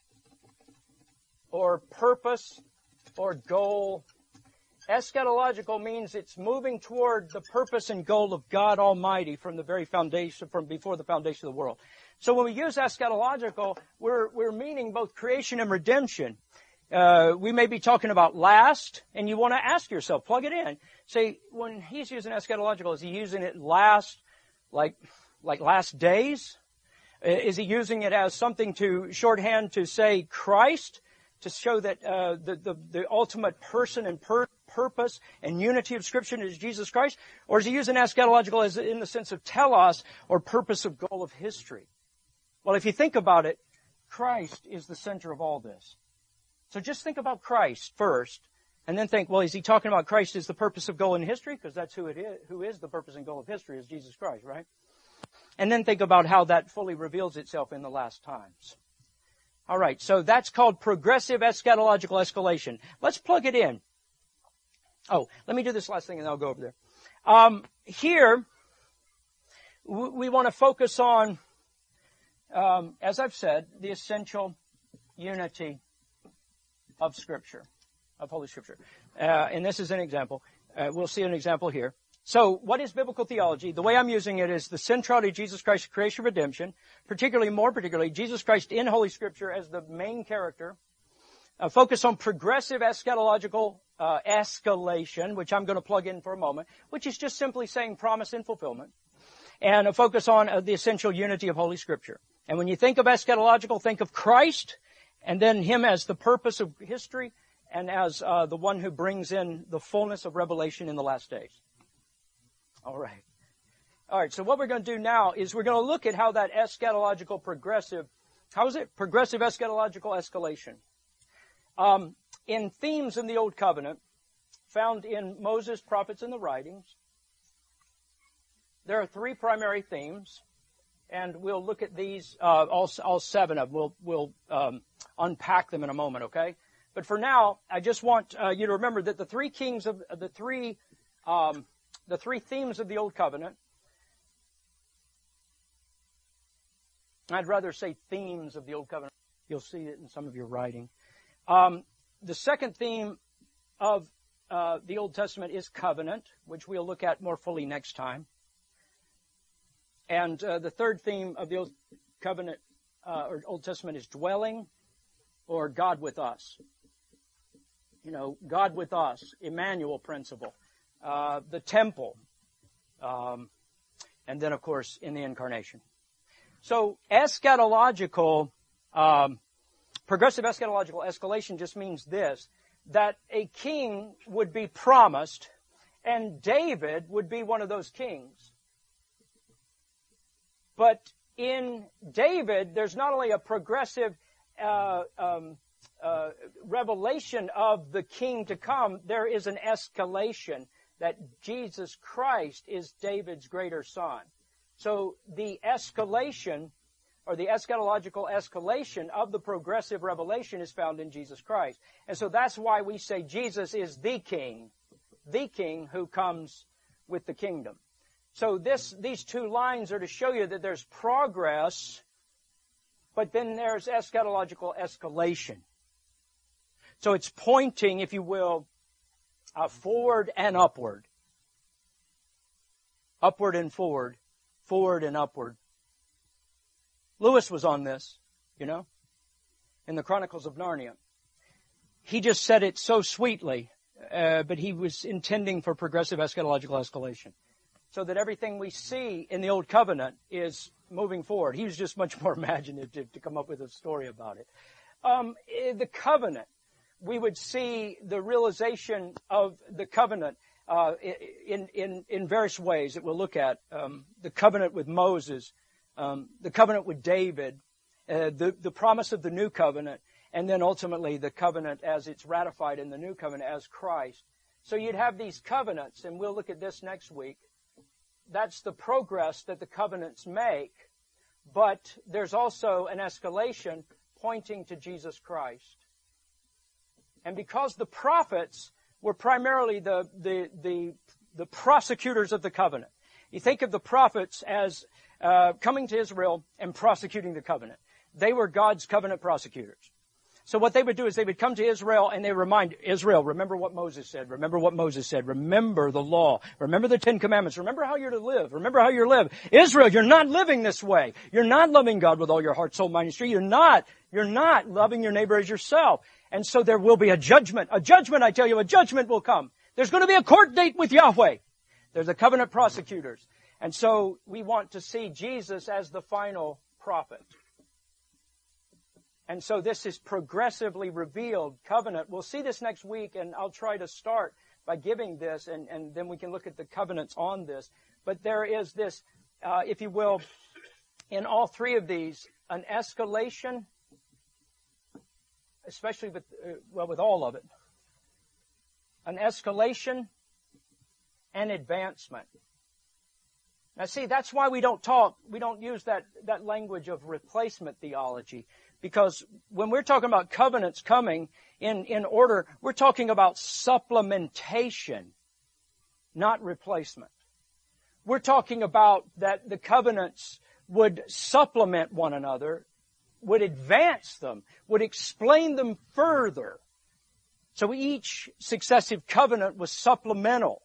or purpose, or goal. Eschatological means it's moving toward the purpose and goal of God Almighty from the very foundation, from before the foundation of the world. So when we use eschatological, we're meaning both creation and redemption. We may be talking about last, and you want to ask yourself, plug it in. Say, when he's using eschatological, is he using it last, like last days? Is he using it as something to shorthand to say Christ, to show that the ultimate person and purpose and unity of Scripture is Jesus Christ? Or is he using eschatological as in the sense of telos, or purpose of goal of history? Well, if you think about it, Christ is the center of all this. So just think about Christ first, And then think, well, is he talking about Christ as the purpose of goal in history? Because that's who it is. Who is the purpose and goal of history is Jesus Christ, right? And then think about how that fully reveals itself in the last times. All right, so that's called progressive eschatological escalation. Let's plug it in. Oh, let me do this last thing and then I'll go over there. Here, we want to focus on, as I've said, the essential unity of Scripture, of Holy Scripture. And this is an example. We'll see an example here. So, what is biblical theology? The way I'm using it is the centrality of Jesus Christ's creation redemption, more particularly, Jesus Christ in Holy Scripture as the main character. Focus on progressive eschatological escalation, which I'm going to plug in for a moment, which is just simply saying promise and fulfillment. And a focus on the essential unity of Holy Scripture. And when you think of eschatological, think of Christ, and then Him as the purpose of history, and as the one who brings in the fullness of revelation in the last days. All right, so what we're going to do now is we're going to look at how that eschatological progressive eschatological escalation. In themes in the Old Covenant, found in Moses, prophets, and the writings, there are three primary themes, and we'll look at these, all seven of them. We'll unpack them in a moment, okay? But for now, I just want you to remember that the three themes of the Old Covenant, I'd rather say themes of the Old Covenant. You'll see it in some of your writing. The second theme of the Old Testament is covenant, which we'll look at more fully next time. And the third theme of the Old Covenant or Old Testament is dwelling, or God with us. You know, God with us, Emmanuel principle, the temple, and then, of course, in the incarnation. So eschatological, progressive eschatological escalation just means this, that a king would be promised, and David would be one of those kings. But in David, there's not only a progressive revelation of the king to come, there is an escalation that Jesus Christ is David's greater son. So the escalation, or the eschatological escalation of the progressive revelation is found in Jesus Christ. And so that's why we say Jesus is the king who comes with the kingdom. So these two lines are to show you that there's progress, but then there's eschatological escalation. So it's pointing, if you will, forward and upward. Upward and forward. Forward and upward. Lewis was on this, you know, in the Chronicles of Narnia. He just said it so sweetly, but he was intending for progressive eschatological escalation. So that everything we see in the Old Covenant is moving forward. He was just much more imaginative to come up with a story about it. The covenant, we would see the realization of the covenant in various ways that we'll look at. The covenant with Moses, the covenant with David, the promise of the new covenant, and then ultimately the covenant as it's ratified in the new covenant as Christ. So you'd have these covenants, and we'll look at this next week. That's the progress that the covenants make, but there's also an escalation pointing to Jesus Christ. And because the prophets were primarily the prosecutors of the covenant. You think of the prophets as coming to Israel and prosecuting the covenant. They were God's covenant prosecutors. So what they would do is they would come to Israel and they remind Israel, remember what Moses said, remember what Moses said, remember the law, remember the 10 Commandments, remember how you're to live, remember how you're to live. Israel, you're not living this way. You're not loving God with all your heart, soul, mind, and strength. You're not loving your neighbor as yourself. And so there will be a judgment. A judgment, I tell you, a judgment will come. There's going to be a court date with Yahweh. There's the covenant prosecutors. And so we want to see Jesus as the final prophet. And so this is progressively revealed covenant. We'll see this next week, and I'll try to start by giving this, and then we can look at the covenants on this. But there is this, if you will, in all three of these, an escalation, especially with all of it. an escalation, and advancement. Now see, that's why we don't use that language of replacement theology. Because when we're talking about covenants coming in order, we're talking about supplementation, not replacement. We're talking about that the covenants would supplement one another, would advance them, would explain them further. So each successive covenant was supplemental.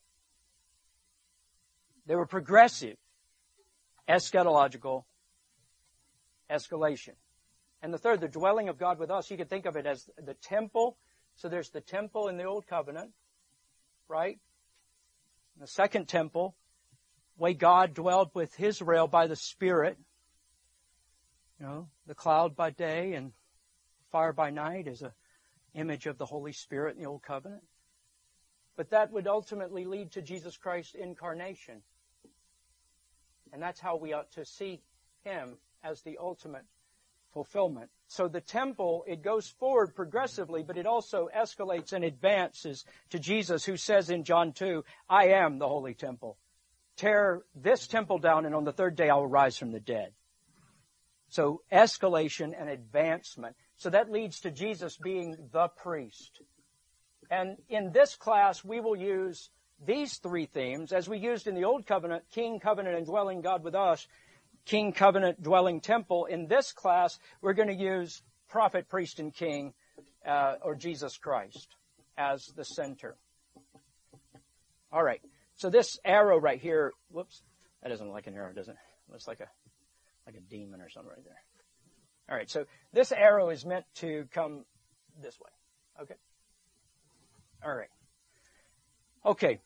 They were progressive, eschatological, escalation. And the third, the dwelling of God with us, you could think of it as the temple. So there's the temple in the Old Covenant, right? The second temple, way God dwelled with Israel by the Spirit. You know, the cloud by day and fire by night is an image of the Holy Spirit in the Old Covenant. But that would ultimately lead to Jesus Christ's incarnation. And that's how we ought to see Him as the ultimate fulfillment. So the temple, it goes forward progressively, but it also escalates and advances to Jesus, who says in John 2, I am the holy temple. Tear this temple down, and on the third day I will rise from the dead. So escalation and advancement. So that leads to Jesus being the priest. And in this class, we will use these three themes, as we used in the Old Covenant, King, Covenant, and Dwelling God with us, King, Covenant, Dwelling, Temple. In this class, we're going to use Prophet, Priest, and King, or Jesus Christ, as the center. All right. So this arrow right here, whoops, that doesn't look like an arrow, does it? It looks like a demon or something right there. All right. So this arrow is meant to come this way. Okay. All right. Okay.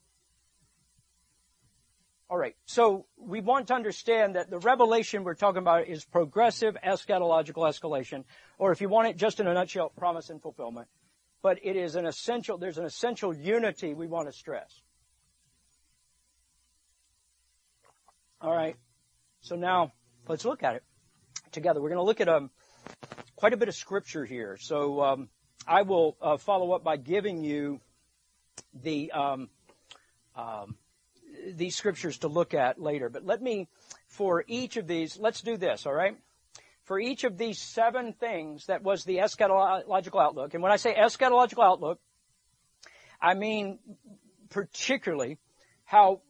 All right. So we want to understand that the revelation we're talking about is progressive eschatological escalation, or if you want it just in a nutshell, promise and fulfillment. But it is there's an essential unity we want to stress. All right. So now let's look at it together. We're going to look at quite a bit of scripture here. So I will follow up by giving you these scriptures to look at later. But for each of these, let's do this, all right? For each of these 7 things that was the eschatological outlook, and when I say eschatological outlook, I mean particularly how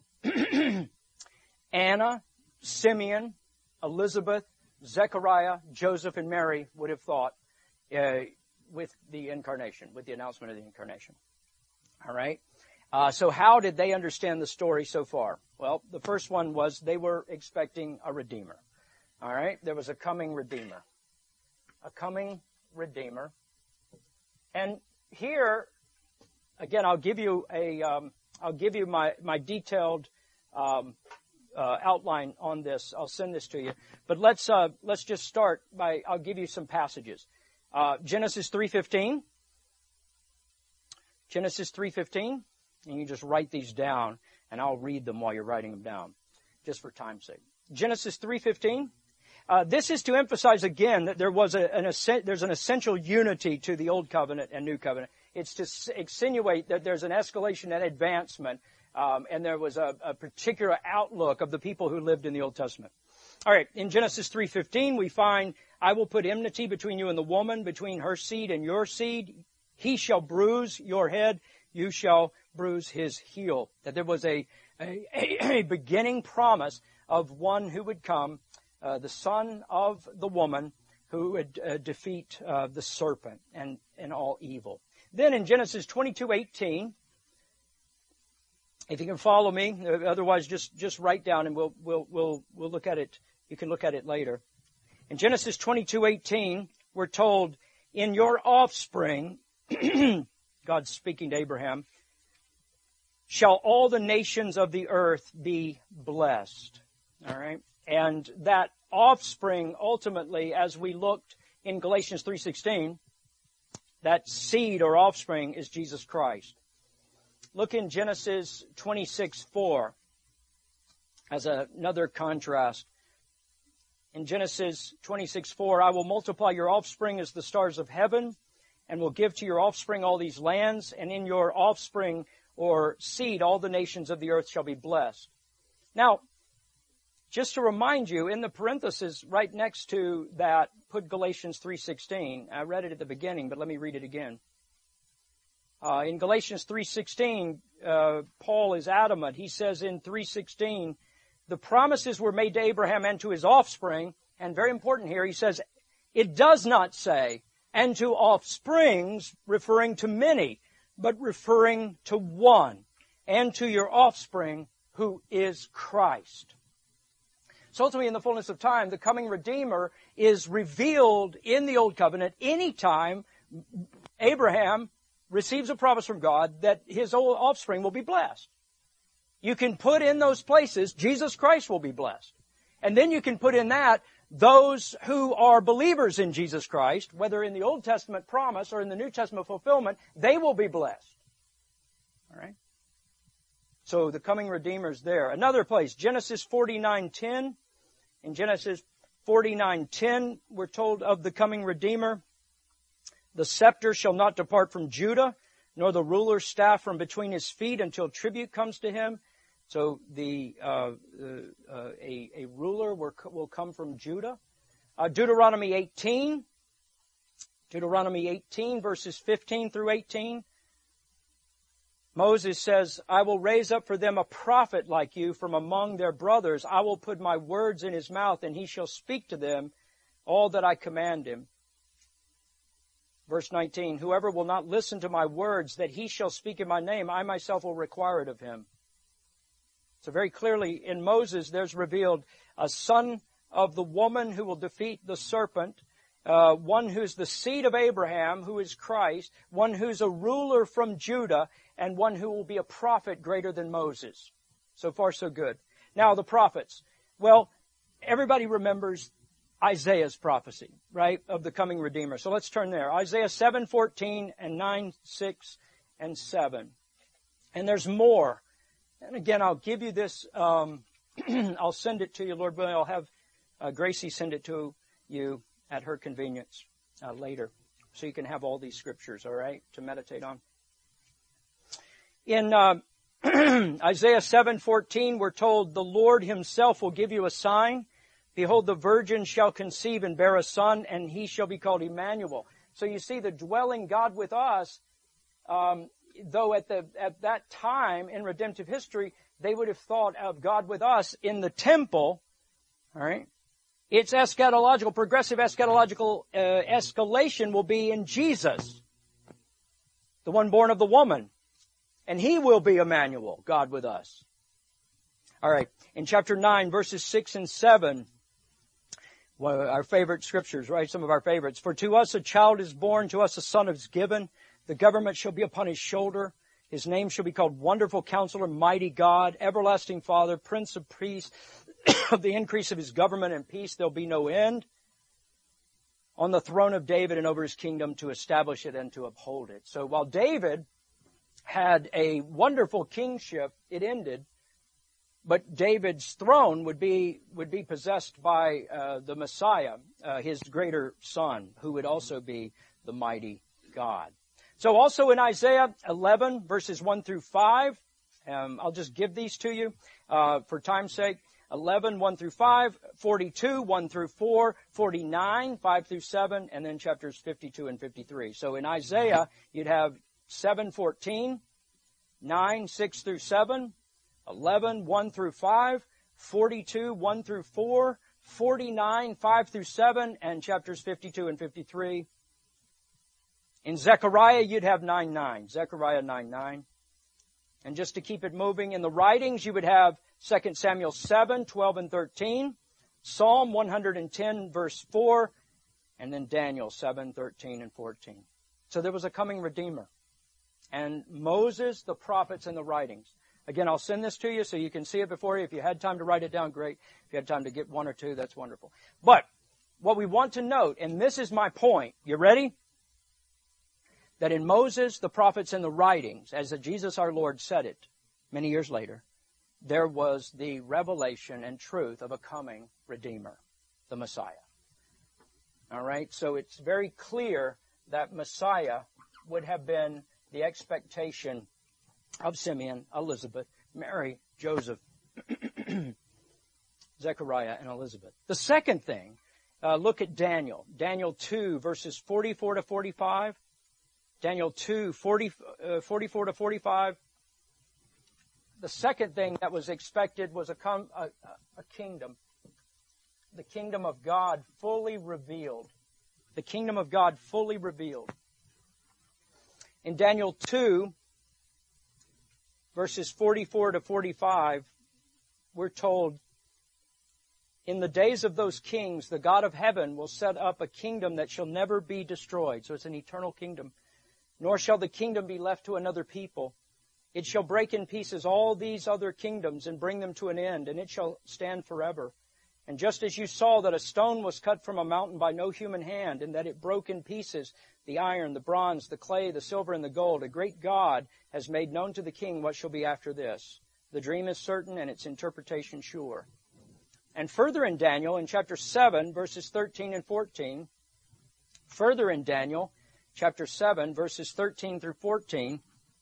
Anna, Simeon, Elizabeth, Zechariah, Joseph, and Mary would have thought with the incarnation, with the announcement of the incarnation. All right? So how did they understand the story so far? Well, the first one was they were expecting a Redeemer. All right? There was a coming Redeemer. A coming Redeemer. And here, again, I'll give you my detailed outline on this. I'll send this to you. But let's just start I'll give you some passages. Genesis 3:15. Genesis 3:15. And you just write these down, and I'll read them while you're writing them down, just for time's sake. Genesis 3:15. This is to emphasize again that there's an essential unity to the Old Covenant and New Covenant. It's to insinuate that there's an escalation and advancement, and there was a particular outlook of the people who lived in the Old Testament. All right, in Genesis 3:15, we find, I will put enmity between you and the woman, between her seed and your seed. He shall bruise your head, you shall bruise his heel. That there was a beginning promise of one who would come, the son of the woman, who would defeat the serpent and all evil. Then in Genesis 22:18, if you can follow me, otherwise just write down and we'll look at it. You can look at it later. In Genesis 22:18, we're told, in your offspring, God's speaking to Abraham, shall all the nations of the earth be blessed. All right? And that offspring, ultimately, as we looked in Galatians 3:16, that seed or offspring is Jesus Christ. Look in Genesis 26:4 as another contrast. In Genesis 26:4, I will multiply your offspring as the stars of heaven and will give to your offspring all these lands, and in your offspring or seed all the nations of the earth shall be blessed. Now, just to remind you, in the parenthesis right next to that, put Galatians 3:16. I read it at the beginning, but let me read it again. In Galatians 3:16, Paul is adamant. He says in 3:16, the promises were made to Abraham and to his offspring. And very important here, he says, it does not say, and to offsprings, referring to many, but referring to one, and to your offspring, who is Christ. So ultimately, in the fullness of time, the coming Redeemer is revealed in the Old Covenant anytime Abraham receives a promise from God that his old offspring will be blessed. You can put in those places, Jesus Christ will be blessed. And then you can put in that, those who are believers in Jesus Christ, whether in the Old Testament promise or in the New Testament fulfillment, they will be blessed. All right? So the coming Redeemer is there. Another place, Genesis 49:10. In Genesis 49:10, we're told of the coming Redeemer. The scepter shall not depart from Judah, nor the ruler's staff from between his feet until tribute comes to him. So a ruler will come from Judah. Deuteronomy 18. Deuteronomy 18, verses 15 through 18. Moses says, I will raise up for them a prophet like you from among their brothers. I will put my words in his mouth, and he shall speak to them all that I command him. Verse 19, whoever will not listen to my words that he shall speak in my name, I myself will require it of him. So very clearly in Moses there's revealed a son of the woman who will defeat the serpent, one who's the seed of Abraham, who is Christ, one who's a ruler from Judah, and one who will be a prophet greater than Moses. So far, so good. Now, the prophets. Well, everybody remembers Isaiah's prophecy, right, of the coming Redeemer. So let's turn there. Isaiah 7:14 and 9, 6, and 7. And there's more. And again, I'll give you this. I'll send it to you, Lord willing. I'll have Gracie send it to you at her convenience later, so you can have all these scriptures, all right, to meditate on. In Isaiah 7:14, we're told, the Lord himself will give you a sign. Behold, the virgin shall conceive and bear a son, and he shall be called Emmanuel. So you see, the dwelling God with us, though at that time in redemptive history, they would have thought of God with us in the temple, all right? Its eschatological, progressive eschatological escalation will be in Jesus, the one born of the woman. And he will be Emmanuel, God with us. All right. In chapter 9, verses 6 and 7, one of our favorite scriptures, right? Some of our favorites. For to us a child is born, to us a son is given. The government shall be upon his shoulder. His name shall be called Wonderful Counselor, Mighty God, Everlasting Father, Prince of Peace. Of the increase of his government and peace there'll be no end. On the throne of David and over his kingdom, to establish it and to uphold it. So while David had a wonderful kingship, it ended, but David's throne would be possessed by the Messiah, his greater son, who would also be the mighty God. So also in Isaiah 11, verses 1 through 5, I'll just give these to you for time's sake. 11, 1 through 5, 42, 1 through 4, 49, 5 through 7, and then chapters 52 and 53. So in Isaiah, you'd have 7:14, 9, 6 through 7, 11, 1 through 5, 42, 1 through 4, 49, 5 through 7, and chapters 52 and 53. In Zechariah, you'd have 9:9, Zechariah 9:9. And just to keep it moving, in the writings, you would have 2 Samuel 7, 12 and 13, Psalm 110, verse 4, and then Daniel 7, 13 and 14. So there was a coming Redeemer. And Moses, the prophets, and the writings. Again, I'll send this to you so you can see it before you. If you had time to write it down, great. If you had time to get one or two, that's wonderful. But what we want to note, and this is my point, you ready? That in Moses, the prophets, and the writings, as Jesus our Lord said it many years later, there was the revelation and truth of a coming Redeemer, the Messiah. All right? So it's very clear that Messiah would have been the expectation of Simeon, Elizabeth, Mary, Joseph, Zechariah, and Elizabeth. The second thing, look at Daniel. Daniel 2, verses 44 to 45. Daniel 2, 44 to 45. The second thing that was expected was a kingdom. The kingdom of God fully revealed. The kingdom of God fully revealed. In Daniel 2, verses 44 to 45, we're told, in the days of those kings, the God of heaven will set up a kingdom that shall never be destroyed. So it's an eternal kingdom. Nor shall the kingdom be left to another people. It shall break in pieces all these other kingdoms and bring them to an end, and it shall stand forever. And just as you saw that a stone was cut from a mountain by no human hand, and that it broke in pieces the iron, the bronze, the clay, the silver, and the gold, a great God has made known to the king what shall be after this. The dream is certain, and its interpretation sure. And further in Daniel, in chapter 7, verses 13 and 14, further in Daniel, chapter 7, verses 13 through 14,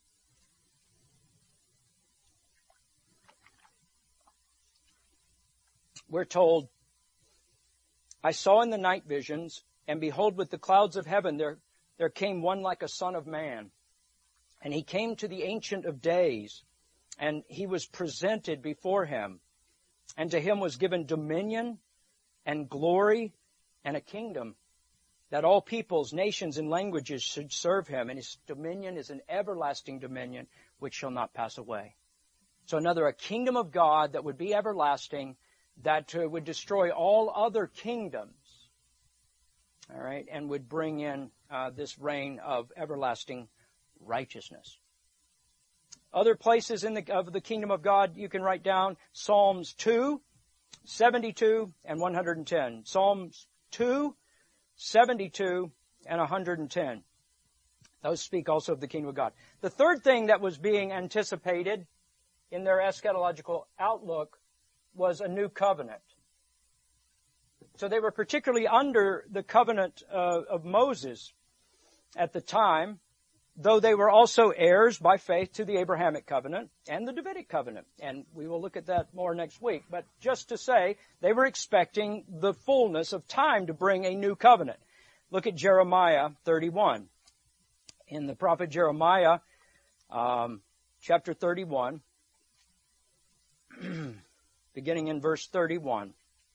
we're told, I saw in the night visions, and behold, with the clouds of heaven there came one like a son of man. And he came to the Ancient of Days, and he was presented before him. And to him was given dominion and glory and a kingdom, that all peoples, nations, and languages should serve him. And his dominion is an everlasting dominion which shall not pass away. So a kingdom of God that would be everlasting, that would destroy all other kingdoms, all right, and would bring in this reign of everlasting righteousness. Other places of the kingdom of God you can write down: Psalms 2, 72, and 110. Psalms 2, 72, and 110. Those speak also of the kingdom of God. The third thing that was being anticipated in their eschatological outlook was a new covenant. So they were particularly under the covenant of Moses at the time, though they were also heirs by faith to the Abrahamic covenant and the Davidic covenant. And we will look at that more next week. But just to say, they were expecting the fullness of time to bring a new covenant. Look at Jeremiah 31. In the prophet Jeremiah, chapter 31, beginning in verse 31.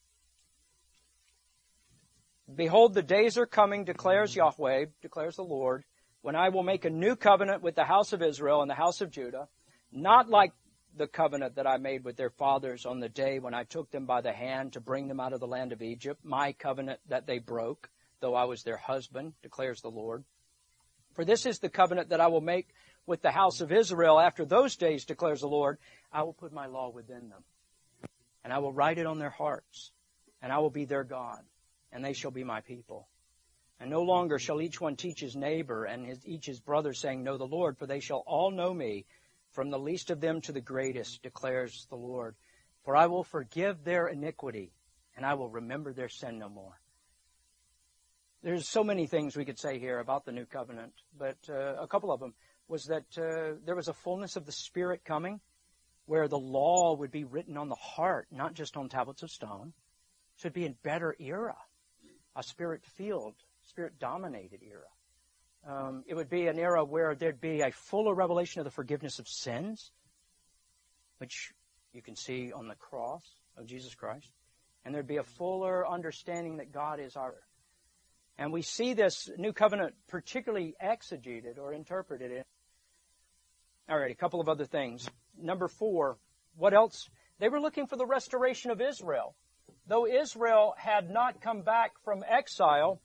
Behold, the days are coming, declares Yahweh, declares the Lord, when I will make a new covenant with the house of Israel and the house of Judah, not like the covenant that I made with their fathers on the day when I took them by the hand to bring them out of the land of Egypt, my covenant that they broke, though I was their husband, declares the Lord. For this is the covenant that I will make with the house of Israel after those days, declares the Lord. I will put my law within them, and I will write it on their hearts, and I will be their God, and they shall be my people. And no longer shall each one teach his neighbor and each his brother, saying, Know the Lord, for they shall all know me, from the least of them to the greatest, declares the Lord. For I will forgive their iniquity, and I will remember their sin no more. There's so many things we could say here about the new covenant, but a couple of them was that there was a fullness of the Spirit coming, where the law would be written on the heart, not just on tablets of stone. It should be in better era, a Spirit-filled, Spirit-dominated era. It would be an era where there'd be a fuller revelation of the forgiveness of sins, which you can see on the cross of Jesus Christ. And there'd be a fuller understanding that God is our. And we see this new covenant particularly exegeted or interpreted in. All right, a couple of other things. Number 4, what else? They were looking for the restoration of Israel. Though Israel had not come back from exile,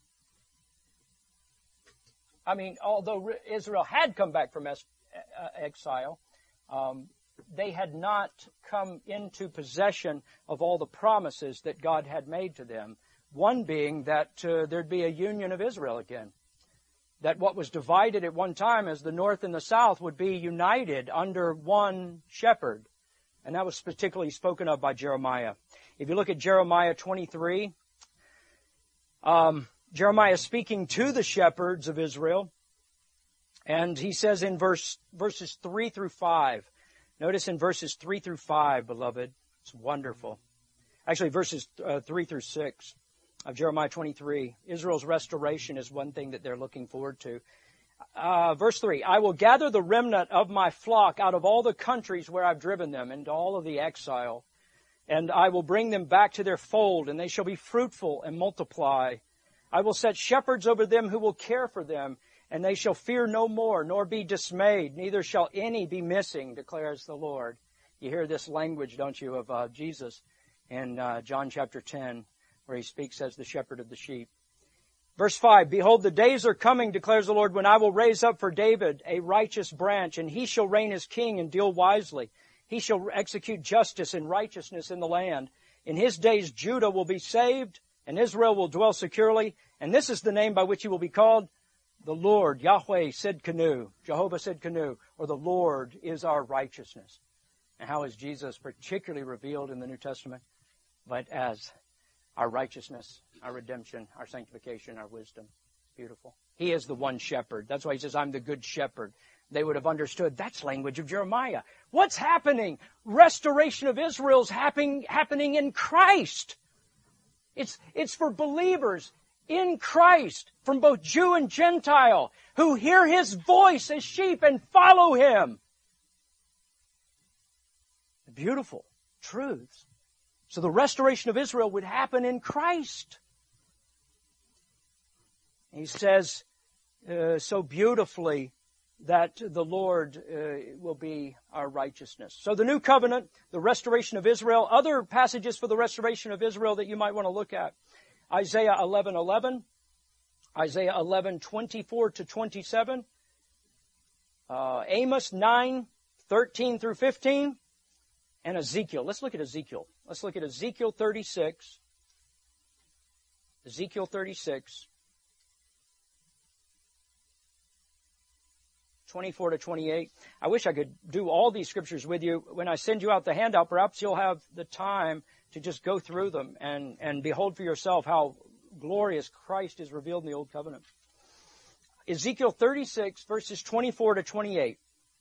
although Israel had come back from exile, they had not come into possession of all the promises that God had made to them. One being that there'd be a union of Israel again. That what was divided at one time as the north and the south would be united under one shepherd. And that was particularly spoken of by Jeremiah. If you look at Jeremiah 23, Jeremiah is speaking to the shepherds of Israel. And he says in verses 3 through 5. Notice in verses 3 through 5, beloved. It's wonderful. Actually, verses 3 through 6 of Jeremiah 23. Israel's restoration is one thing that they're looking forward to. Verse 3, I will gather the remnant of my flock out of all the countries where I've driven them into all of the exile. And I will bring them back to their fold, and they shall be fruitful and multiply. I will set shepherds over them who will care for them, and they shall fear no more, nor be dismayed, neither shall any be missing, declares the Lord. You hear this language, don't you, of Jesus in John chapter 10, where he speaks as the shepherd of the sheep. Verse 5, behold, the days are coming, declares the Lord, when I will raise up for David a righteous branch, and he shall reign as king and deal wisely. He shall execute justice and righteousness in the land. In his days Judah will be saved, and Israel will dwell securely. And this is the name by which he will be called, the Lord, Yahweh Sidkenu, Jehovah Sidkenu, or the Lord is our righteousness. And how is Jesus particularly revealed in the New Testament? But as our righteousness, our redemption, our sanctification, our wisdom. It's beautiful. He is the one shepherd. That's why he says, I'm the good shepherd. They would have understood that's language of Jeremiah. What's happening? Restoration of Israel is happening in Christ. It's for believers in Christ, from both Jew and Gentile, who hear his voice as sheep and follow him. Beautiful truths. So the restoration of Israel would happen in Christ. He says so beautifully that the Lord will be our righteousness. So the new covenant, the restoration of Israel, other passages for the restoration of Israel that you might want to look at. Isaiah 11:11, Isaiah 11:24 to 27, Amos 9:13 through 15, and Ezekiel. Let's look at Ezekiel. Let's look at Ezekiel 36. Ezekiel 36. 24 to 28. I wish I could do all these scriptures with you. When I send you out the handout, perhaps you'll have the time to just go through them and behold for yourself how glorious Christ is revealed in the Old Covenant. Ezekiel 36, verses 24 to 28.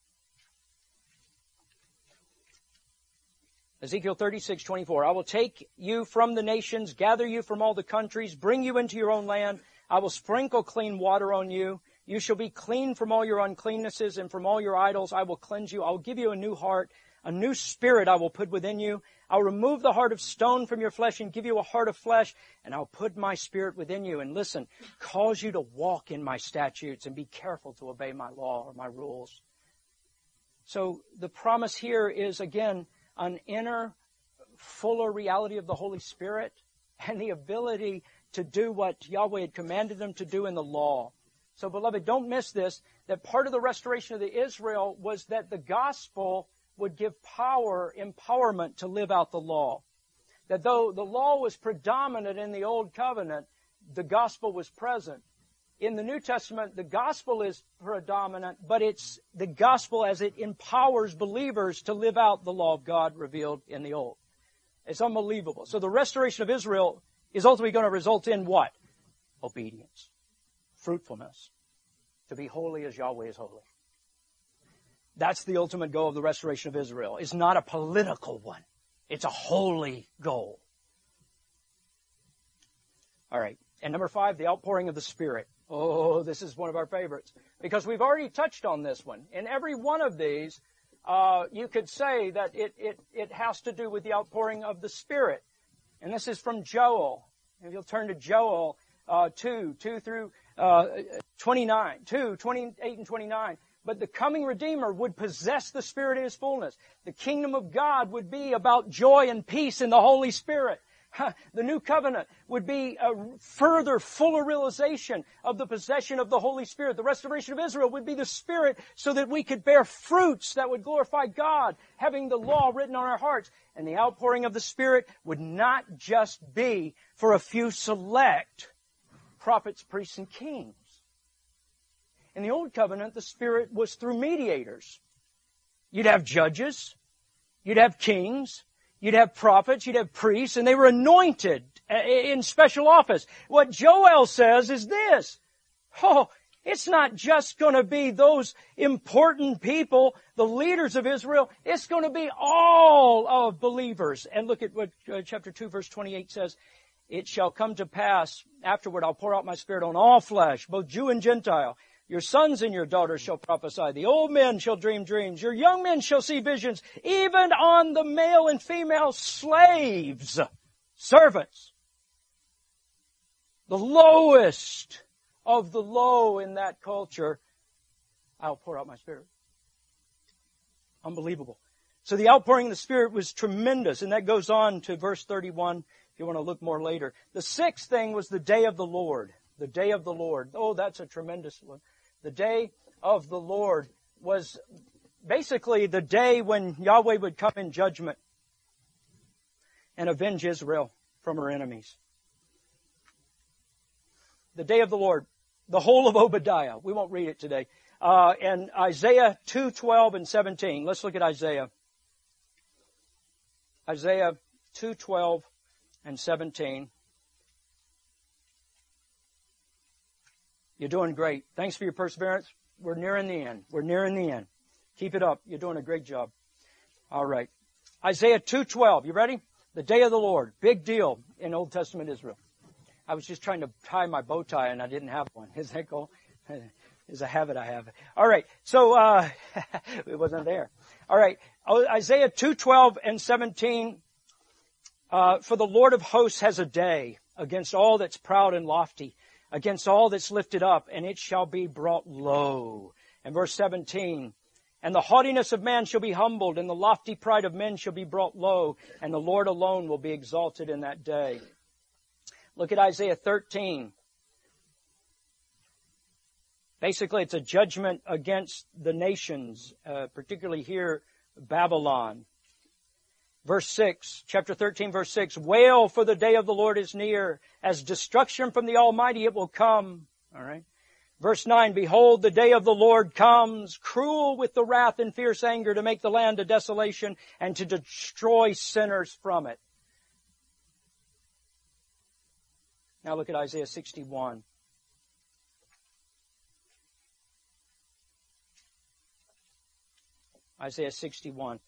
Ezekiel 36:24. I will take you from the nations, gather you from all the countries, bring you into your own land. I will sprinkle clean water on you. You shall be clean from all your uncleannesses, and from all your idols I will cleanse you. I will give you a new heart, a new spirit I will put within you. I'll remove the heart of stone from your flesh and give you a heart of flesh, and I'll put my spirit within you. And listen, cause you to walk in my statutes and be careful to obey my law or my rules. So the promise here is, again, an inner, fuller reality of the Holy Spirit and the ability to do what Yahweh had commanded them to do in the law. So, beloved, don't miss this, that part of the restoration of the Israel was that the gospel would give power, empowerment to live out the law. That though the law was predominant in the Old Covenant, the gospel was present. In the New Testament, the gospel is predominant, but it's the gospel as it empowers believers to live out the law of God revealed in the Old. It's unbelievable. So the restoration of Israel is ultimately going to result in what? Obedience. Fruitfulness. To be holy as Yahweh is holy. That's the ultimate goal of the restoration of Israel. It's not a political one. It's a holy goal. All right. And number 5, the outpouring of the Spirit. Oh, this is one of our favorites. Because we've already touched on this one. In every one of these, you could say that it has to do with the outpouring of the Spirit. And this is from Joel. If you'll turn to Joel 2 through 28 and 29. But the coming Redeemer would possess the Spirit in His fullness. The kingdom of God would be about joy and peace in the Holy Spirit. The new covenant would be a further, fuller realization of the possession of the Holy Spirit. The restoration of Israel would be the Spirit so that we could bear fruits that would glorify God, having the law written on our hearts. And the outpouring of the Spirit would not just be for a few select prophets, priests, and kings. In the Old Covenant, the Spirit was through mediators. You'd have judges, you'd have kings, you'd have prophets, you'd have priests, and they were anointed in special office. What Joel says is this. Oh, it's not just going to be those important people, the leaders of Israel. It's going to be all of believers. And look at what chapter 2, verse 28 says. It shall come to pass afterward, I'll pour out my Spirit on all flesh, both Jew and Gentile. Your sons and your daughters shall prophesy. The old men shall dream dreams. Your young men shall see visions. Even on the male and female slaves, servants. The lowest of the low in that culture, I'll pour out my Spirit. Unbelievable. So the outpouring of the Spirit was tremendous, and that goes on to verse 31 if you want to look more later. The sixth thing was the day of the Lord. The day of the Lord. Oh, that's a tremendous one. The day of the Lord was basically the day when Yahweh would come in judgment and avenge Israel from her enemies. The day of the Lord. The whole of Obadiah. We won't read it today. And Isaiah 2:12 and 17. Let's look at Isaiah. Isaiah 2:12 and 17. You're doing great. Thanks for your perseverance. We're nearing the end. We're nearing the end. Keep it up. You're doing a great job. All right. Isaiah 2:12. You ready? The day of the Lord. Big deal in Old Testament Israel. I was just trying to tie my bow tie and I didn't have one. Is that cool? It's a habit I have. All right. So, it wasn't there. All right. Isaiah 2:12 and 17. For the Lord of hosts has a day against all that's proud and lofty, against all that's lifted up, and it shall be brought low. And verse 17. And the haughtiness of man shall be humbled, and the lofty pride of men shall be brought low, and the Lord alone will be exalted in that day. Look at Isaiah 13. Basically, it's a judgment against the nations, particularly here, Babylon. Verse 6, chapter 13, verse 6, wail, for the day of the Lord is near. As destruction from the Almighty it will come. All right. Verse 9, behold, the day of the Lord comes, cruel with the wrath and fierce anger, to make the land a desolation and to destroy sinners from it. Now look at Isaiah 61. Isaiah 61.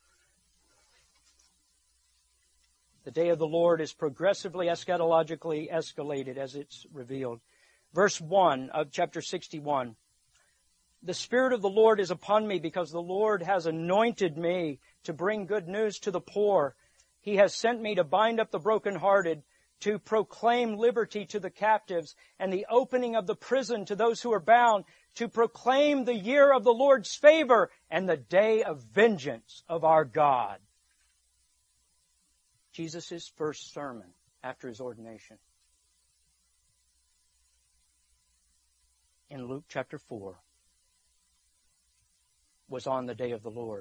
The day of the Lord is progressively, eschatologically escalated as it's revealed. Verse 1 of chapter 61. The Spirit of the Lord is upon me because the Lord has anointed me to bring good news to the poor. He has sent me to bind up the brokenhearted, to proclaim liberty to the captives and the opening of the prison to those who are bound, to proclaim the year of the Lord's favor and the day of vengeance of our God. Jesus' first sermon after his ordination. In Luke chapter 4 was on the day of the Lord.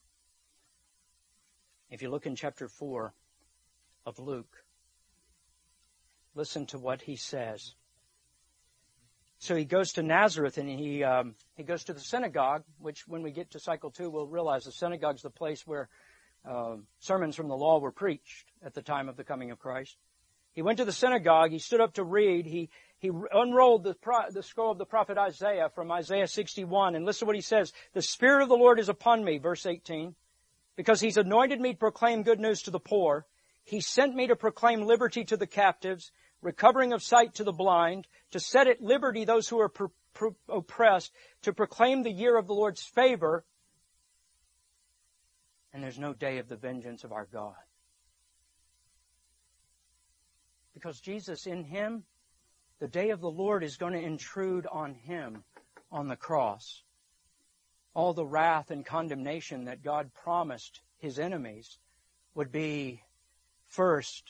If you look in chapter 4 of Luke, listen to what he says. So he goes to Nazareth and he goes to the synagogue, which when we get to cycle 2, we'll realize the synagogue's the place where sermons from the law were preached at the time of the coming of Christ. He went to the synagogue. He stood up to read. He unrolled the scroll of the prophet Isaiah from Isaiah 61. And listen to what he says. The Spirit of the Lord is upon me, verse 18, because He's anointed me to proclaim good news to the poor. He sent me to proclaim liberty to the captives, recovering of sight to the blind, to set at liberty those who are oppressed, to proclaim the year of the Lord's favor. And there's no day of the vengeance of our God. Because Jesus, in Him, the day of the Lord is going to intrude on Him on the cross. All the wrath and condemnation that God promised His enemies would be first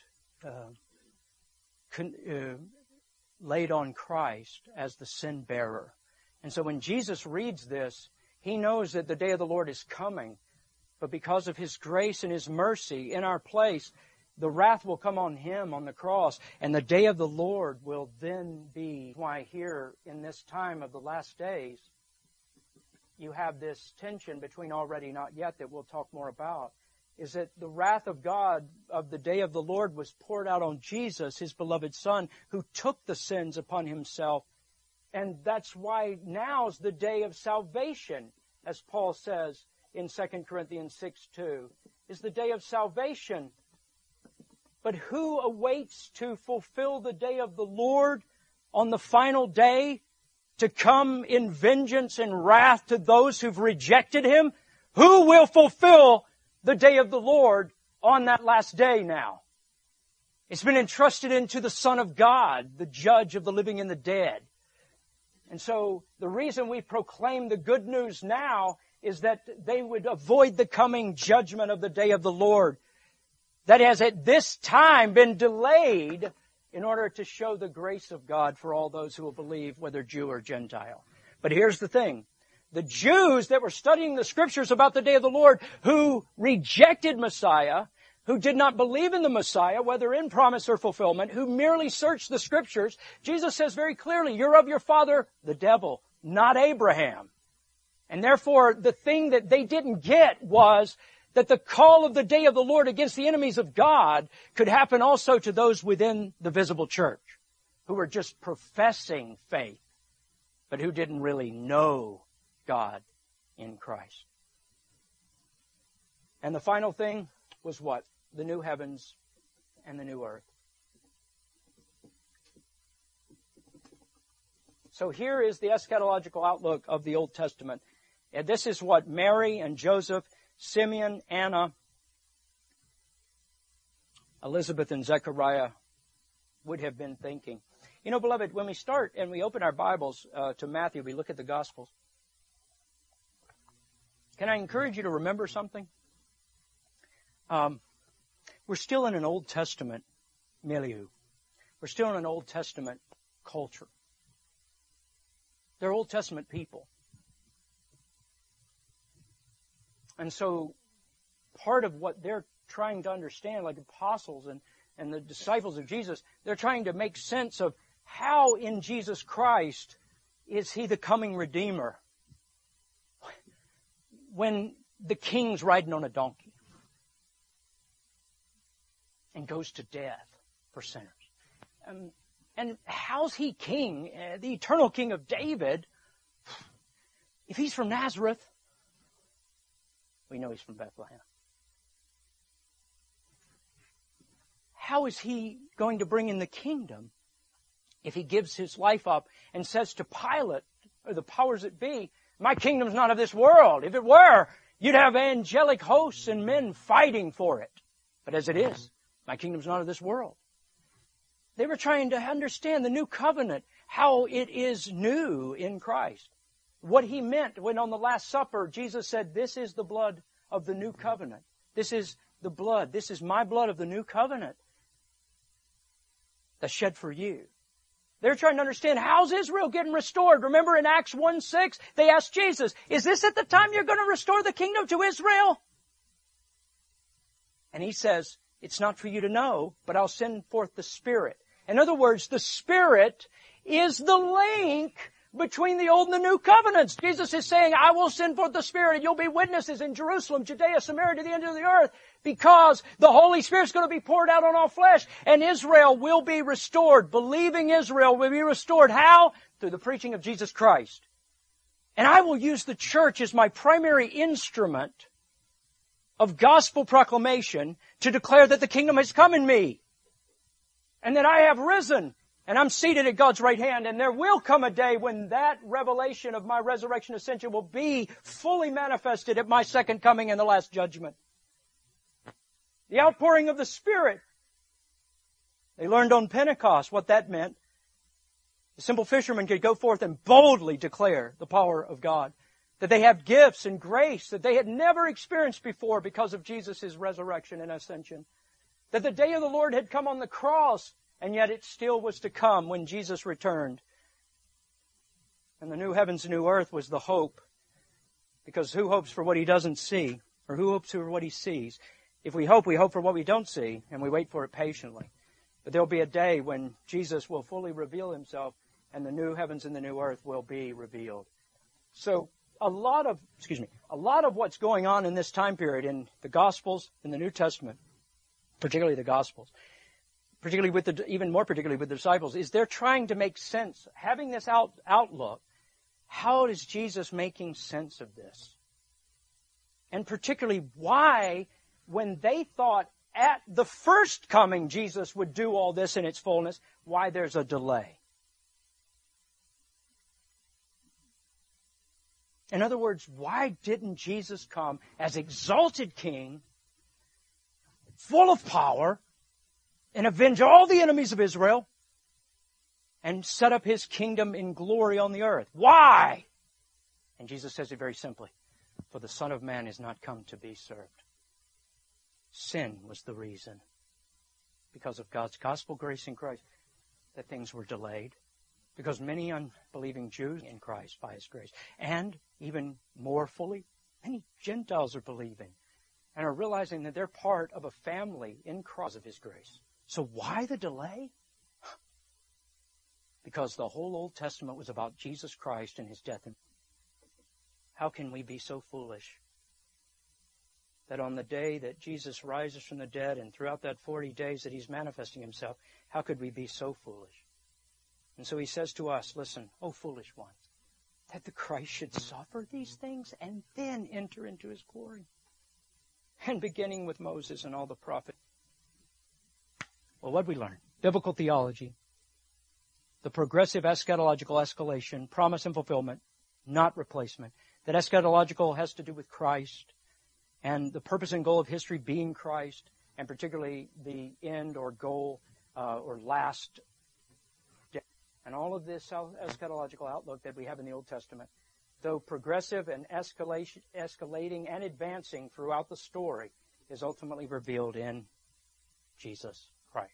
laid on Christ as the sin bearer. And so when Jesus reads this, He knows that the day of the Lord is coming. But because of His grace and His mercy in our place, the wrath will come on Him on the cross. And the day of the Lord will then be why here in this time of the last days, you have this tension between already not yet that we'll talk more about. is that the wrath of God of the day of the Lord was poured out on Jesus, His beloved Son, who took the sins upon Himself. And that's why now's the day of salvation, as Paul says in 2 Corinthians 6:2, is the day of salvation. But who awaits to fulfill the day of the Lord on the final day, to come in vengeance and wrath to those who've rejected Him? Who will fulfill the day of the Lord on that last day now? It's been entrusted into the Son of God, the judge of the living and the dead. And so the reason we proclaim the good news now is that they would avoid the coming judgment of the day of the Lord, that has at this time been delayed in order to show the grace of God for all those who will believe, whether Jew or Gentile. But here's the thing. The Jews that were studying the Scriptures about the day of the Lord, who rejected Messiah, who did not believe in the Messiah, whether in promise or fulfillment, who merely searched the Scriptures, Jesus says very clearly, you're of your father, the devil, not Abraham. And therefore, the thing that they didn't get was that the call of the day of the Lord against the enemies of God could happen also to those within the visible church, who were just professing faith, but who didn't really know God in Christ. And the final thing was what? The new heavens and the new earth. So here is the eschatological outlook of the Old Testament. And this is what Mary and Joseph, Simeon, Anna, Elizabeth, and Zechariah would have been thinking. You know, beloved, when we start and we open our Bibles to Matthew, we look at the Gospels. Can I encourage you to remember something? We're still in an Old Testament milieu. We're still in an Old Testament culture. They're Old Testament people. And so part of what they're trying to understand, like apostles and the disciples of Jesus, they're trying to make sense of how in Jesus Christ is He the coming Redeemer when the king's riding on a donkey and goes to death for sinners. And how's He king, the eternal King of David, if He's from Nazareth? We know He's from Bethlehem. How is He going to bring in the kingdom if He gives His life up and says to Pilate, or the powers that be, my kingdom's not of this world. If it were, you'd have angelic hosts and men fighting for it. But as it is, my kingdom's not of this world. They were trying to understand the new covenant, how it is new in Christ. What He meant when on the Last Supper, Jesus said, this is the blood of the new covenant. This is the blood. This is my blood of the new covenant that's shed for you. They're trying to understand, how's Israel getting restored? Remember in Acts 1:6, they asked Jesus, is this at the time you're going to restore the kingdom to Israel? And He says, it's not for you to know, but I'll send forth the Spirit. In other words, the Spirit is the link between the old and the new covenants. Jesus is saying, I will send forth the Spirit and you'll be witnesses in Jerusalem, Judea, Samaria, to the end of the earth, because the Holy Spirit's going to be poured out on all flesh and Israel will be restored. Believing Israel will be restored. How? Through the preaching of Jesus Christ. And I will use the church as my primary instrument of gospel proclamation to declare that the kingdom has come in me and that I have risen. And I'm seated at God's right hand, and there will come a day when that revelation of my resurrection ascension will be fully manifested at my second coming and the last judgment. The outpouring of the Spirit. They learned on Pentecost what that meant. The simple fishermen could go forth and boldly declare the power of God. That they have gifts and grace that they had never experienced before because of Jesus' resurrection and ascension. That the day of the Lord had come on the cross, and yet it still was to come when Jesus returned. And the new heavens and new earth was the hope. Because who hopes for what he doesn't see? Or who hopes for what he sees? If we hope for what we don't see, and we wait for it patiently. But there'll be a day when Jesus will fully reveal Himself, and the new heavens and the new earth will be revealed. So, a lot of what's going on in this time period in the Gospels, in the New Testament, particularly the Gospels, even more particularly with the disciples, is they're trying to make sense, having this outlook. How is Jesus making sense of this? And particularly why, when they thought at the first coming Jesus would do all this in its fullness, why there's a delay. In other words, why didn't Jesus come as exalted King, full of power, and avenge all the enemies of Israel, and set up His kingdom in glory on the earth? Why? And Jesus says it very simply. For the Son of Man is not come to be served. Sin was the reason. Because of God's gospel grace in Christ, that things were delayed. Because many unbelieving Jews in Christ by His grace. And even more fully, many Gentiles are believing and are realizing that they're part of a family in Christ of His grace. So why the delay? Because the whole Old Testament was about Jesus Christ and His death. How can we be so foolish that on the day that Jesus rises from the dead and throughout that 40 days that He's manifesting Himself, how could we be so foolish? And so He says to us, listen, O foolish ones, that the Christ should suffer these things and then enter into His glory. And beginning with Moses and all the prophets. Well, what did we learn? Biblical theology, the progressive eschatological escalation, promise and fulfillment, not replacement. That eschatological has to do with Christ and the purpose and goal of history being Christ, and particularly the end or goal or last day. And all of this eschatological outlook that we have in the Old Testament, though progressive and escalating and advancing throughout the story, is ultimately revealed in Jesus Christ.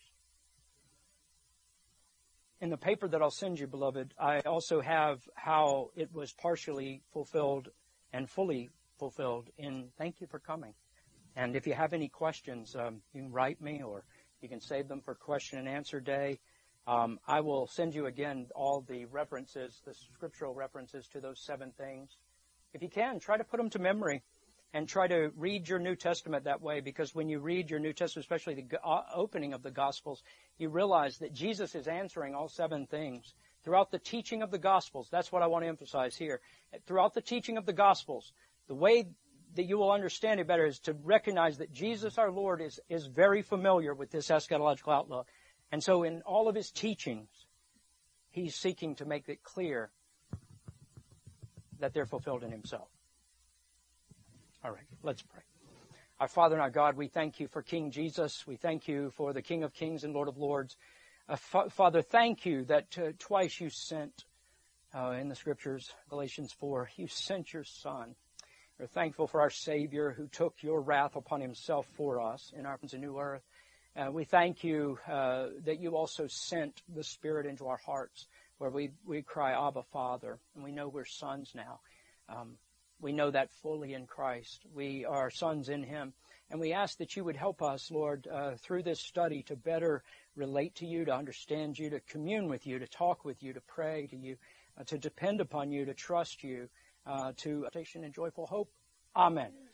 In the paper that I'll send you, beloved, I also have how it was partially fulfilled and fully fulfilled in Thank You for Coming. And if you have any questions, you can write me or you can save them for question and answer day. I will send you again all the references, the scriptural references to those 7 things. If you can, try to put them to memory and try to read your New Testament that way, because when you read your New Testament, especially the opening of the Gospels, you realize that Jesus is answering all 7 things. Throughout the teaching of the Gospels, that's what I want to emphasize here. Throughout the teaching of the Gospels, the way that you will understand it better is to recognize that Jesus our Lord is very familiar with this eschatological outlook. And so in all of His teachings, He's seeking to make it clear that they're fulfilled in Himself. All right, let's pray. Our Father and our God, we thank You for King Jesus. We thank You for the King of Kings and Lord of Lords. Father, thank You that twice You sent, in the Scriptures, Galatians 4, You sent Your Son. We're thankful for our Savior who took Your wrath upon Himself for us in our new earth. We thank You that You also sent the Spirit into our hearts where we cry, Abba, Father, and we know we're sons now. We know that fully in Christ. We are sons in Him. And we ask that You would help us, Lord, through this study to better relate to You, to understand You, to commune with You, to talk with You, to pray to You, to depend upon You, to trust You, to expectation and joyful hope. Amen.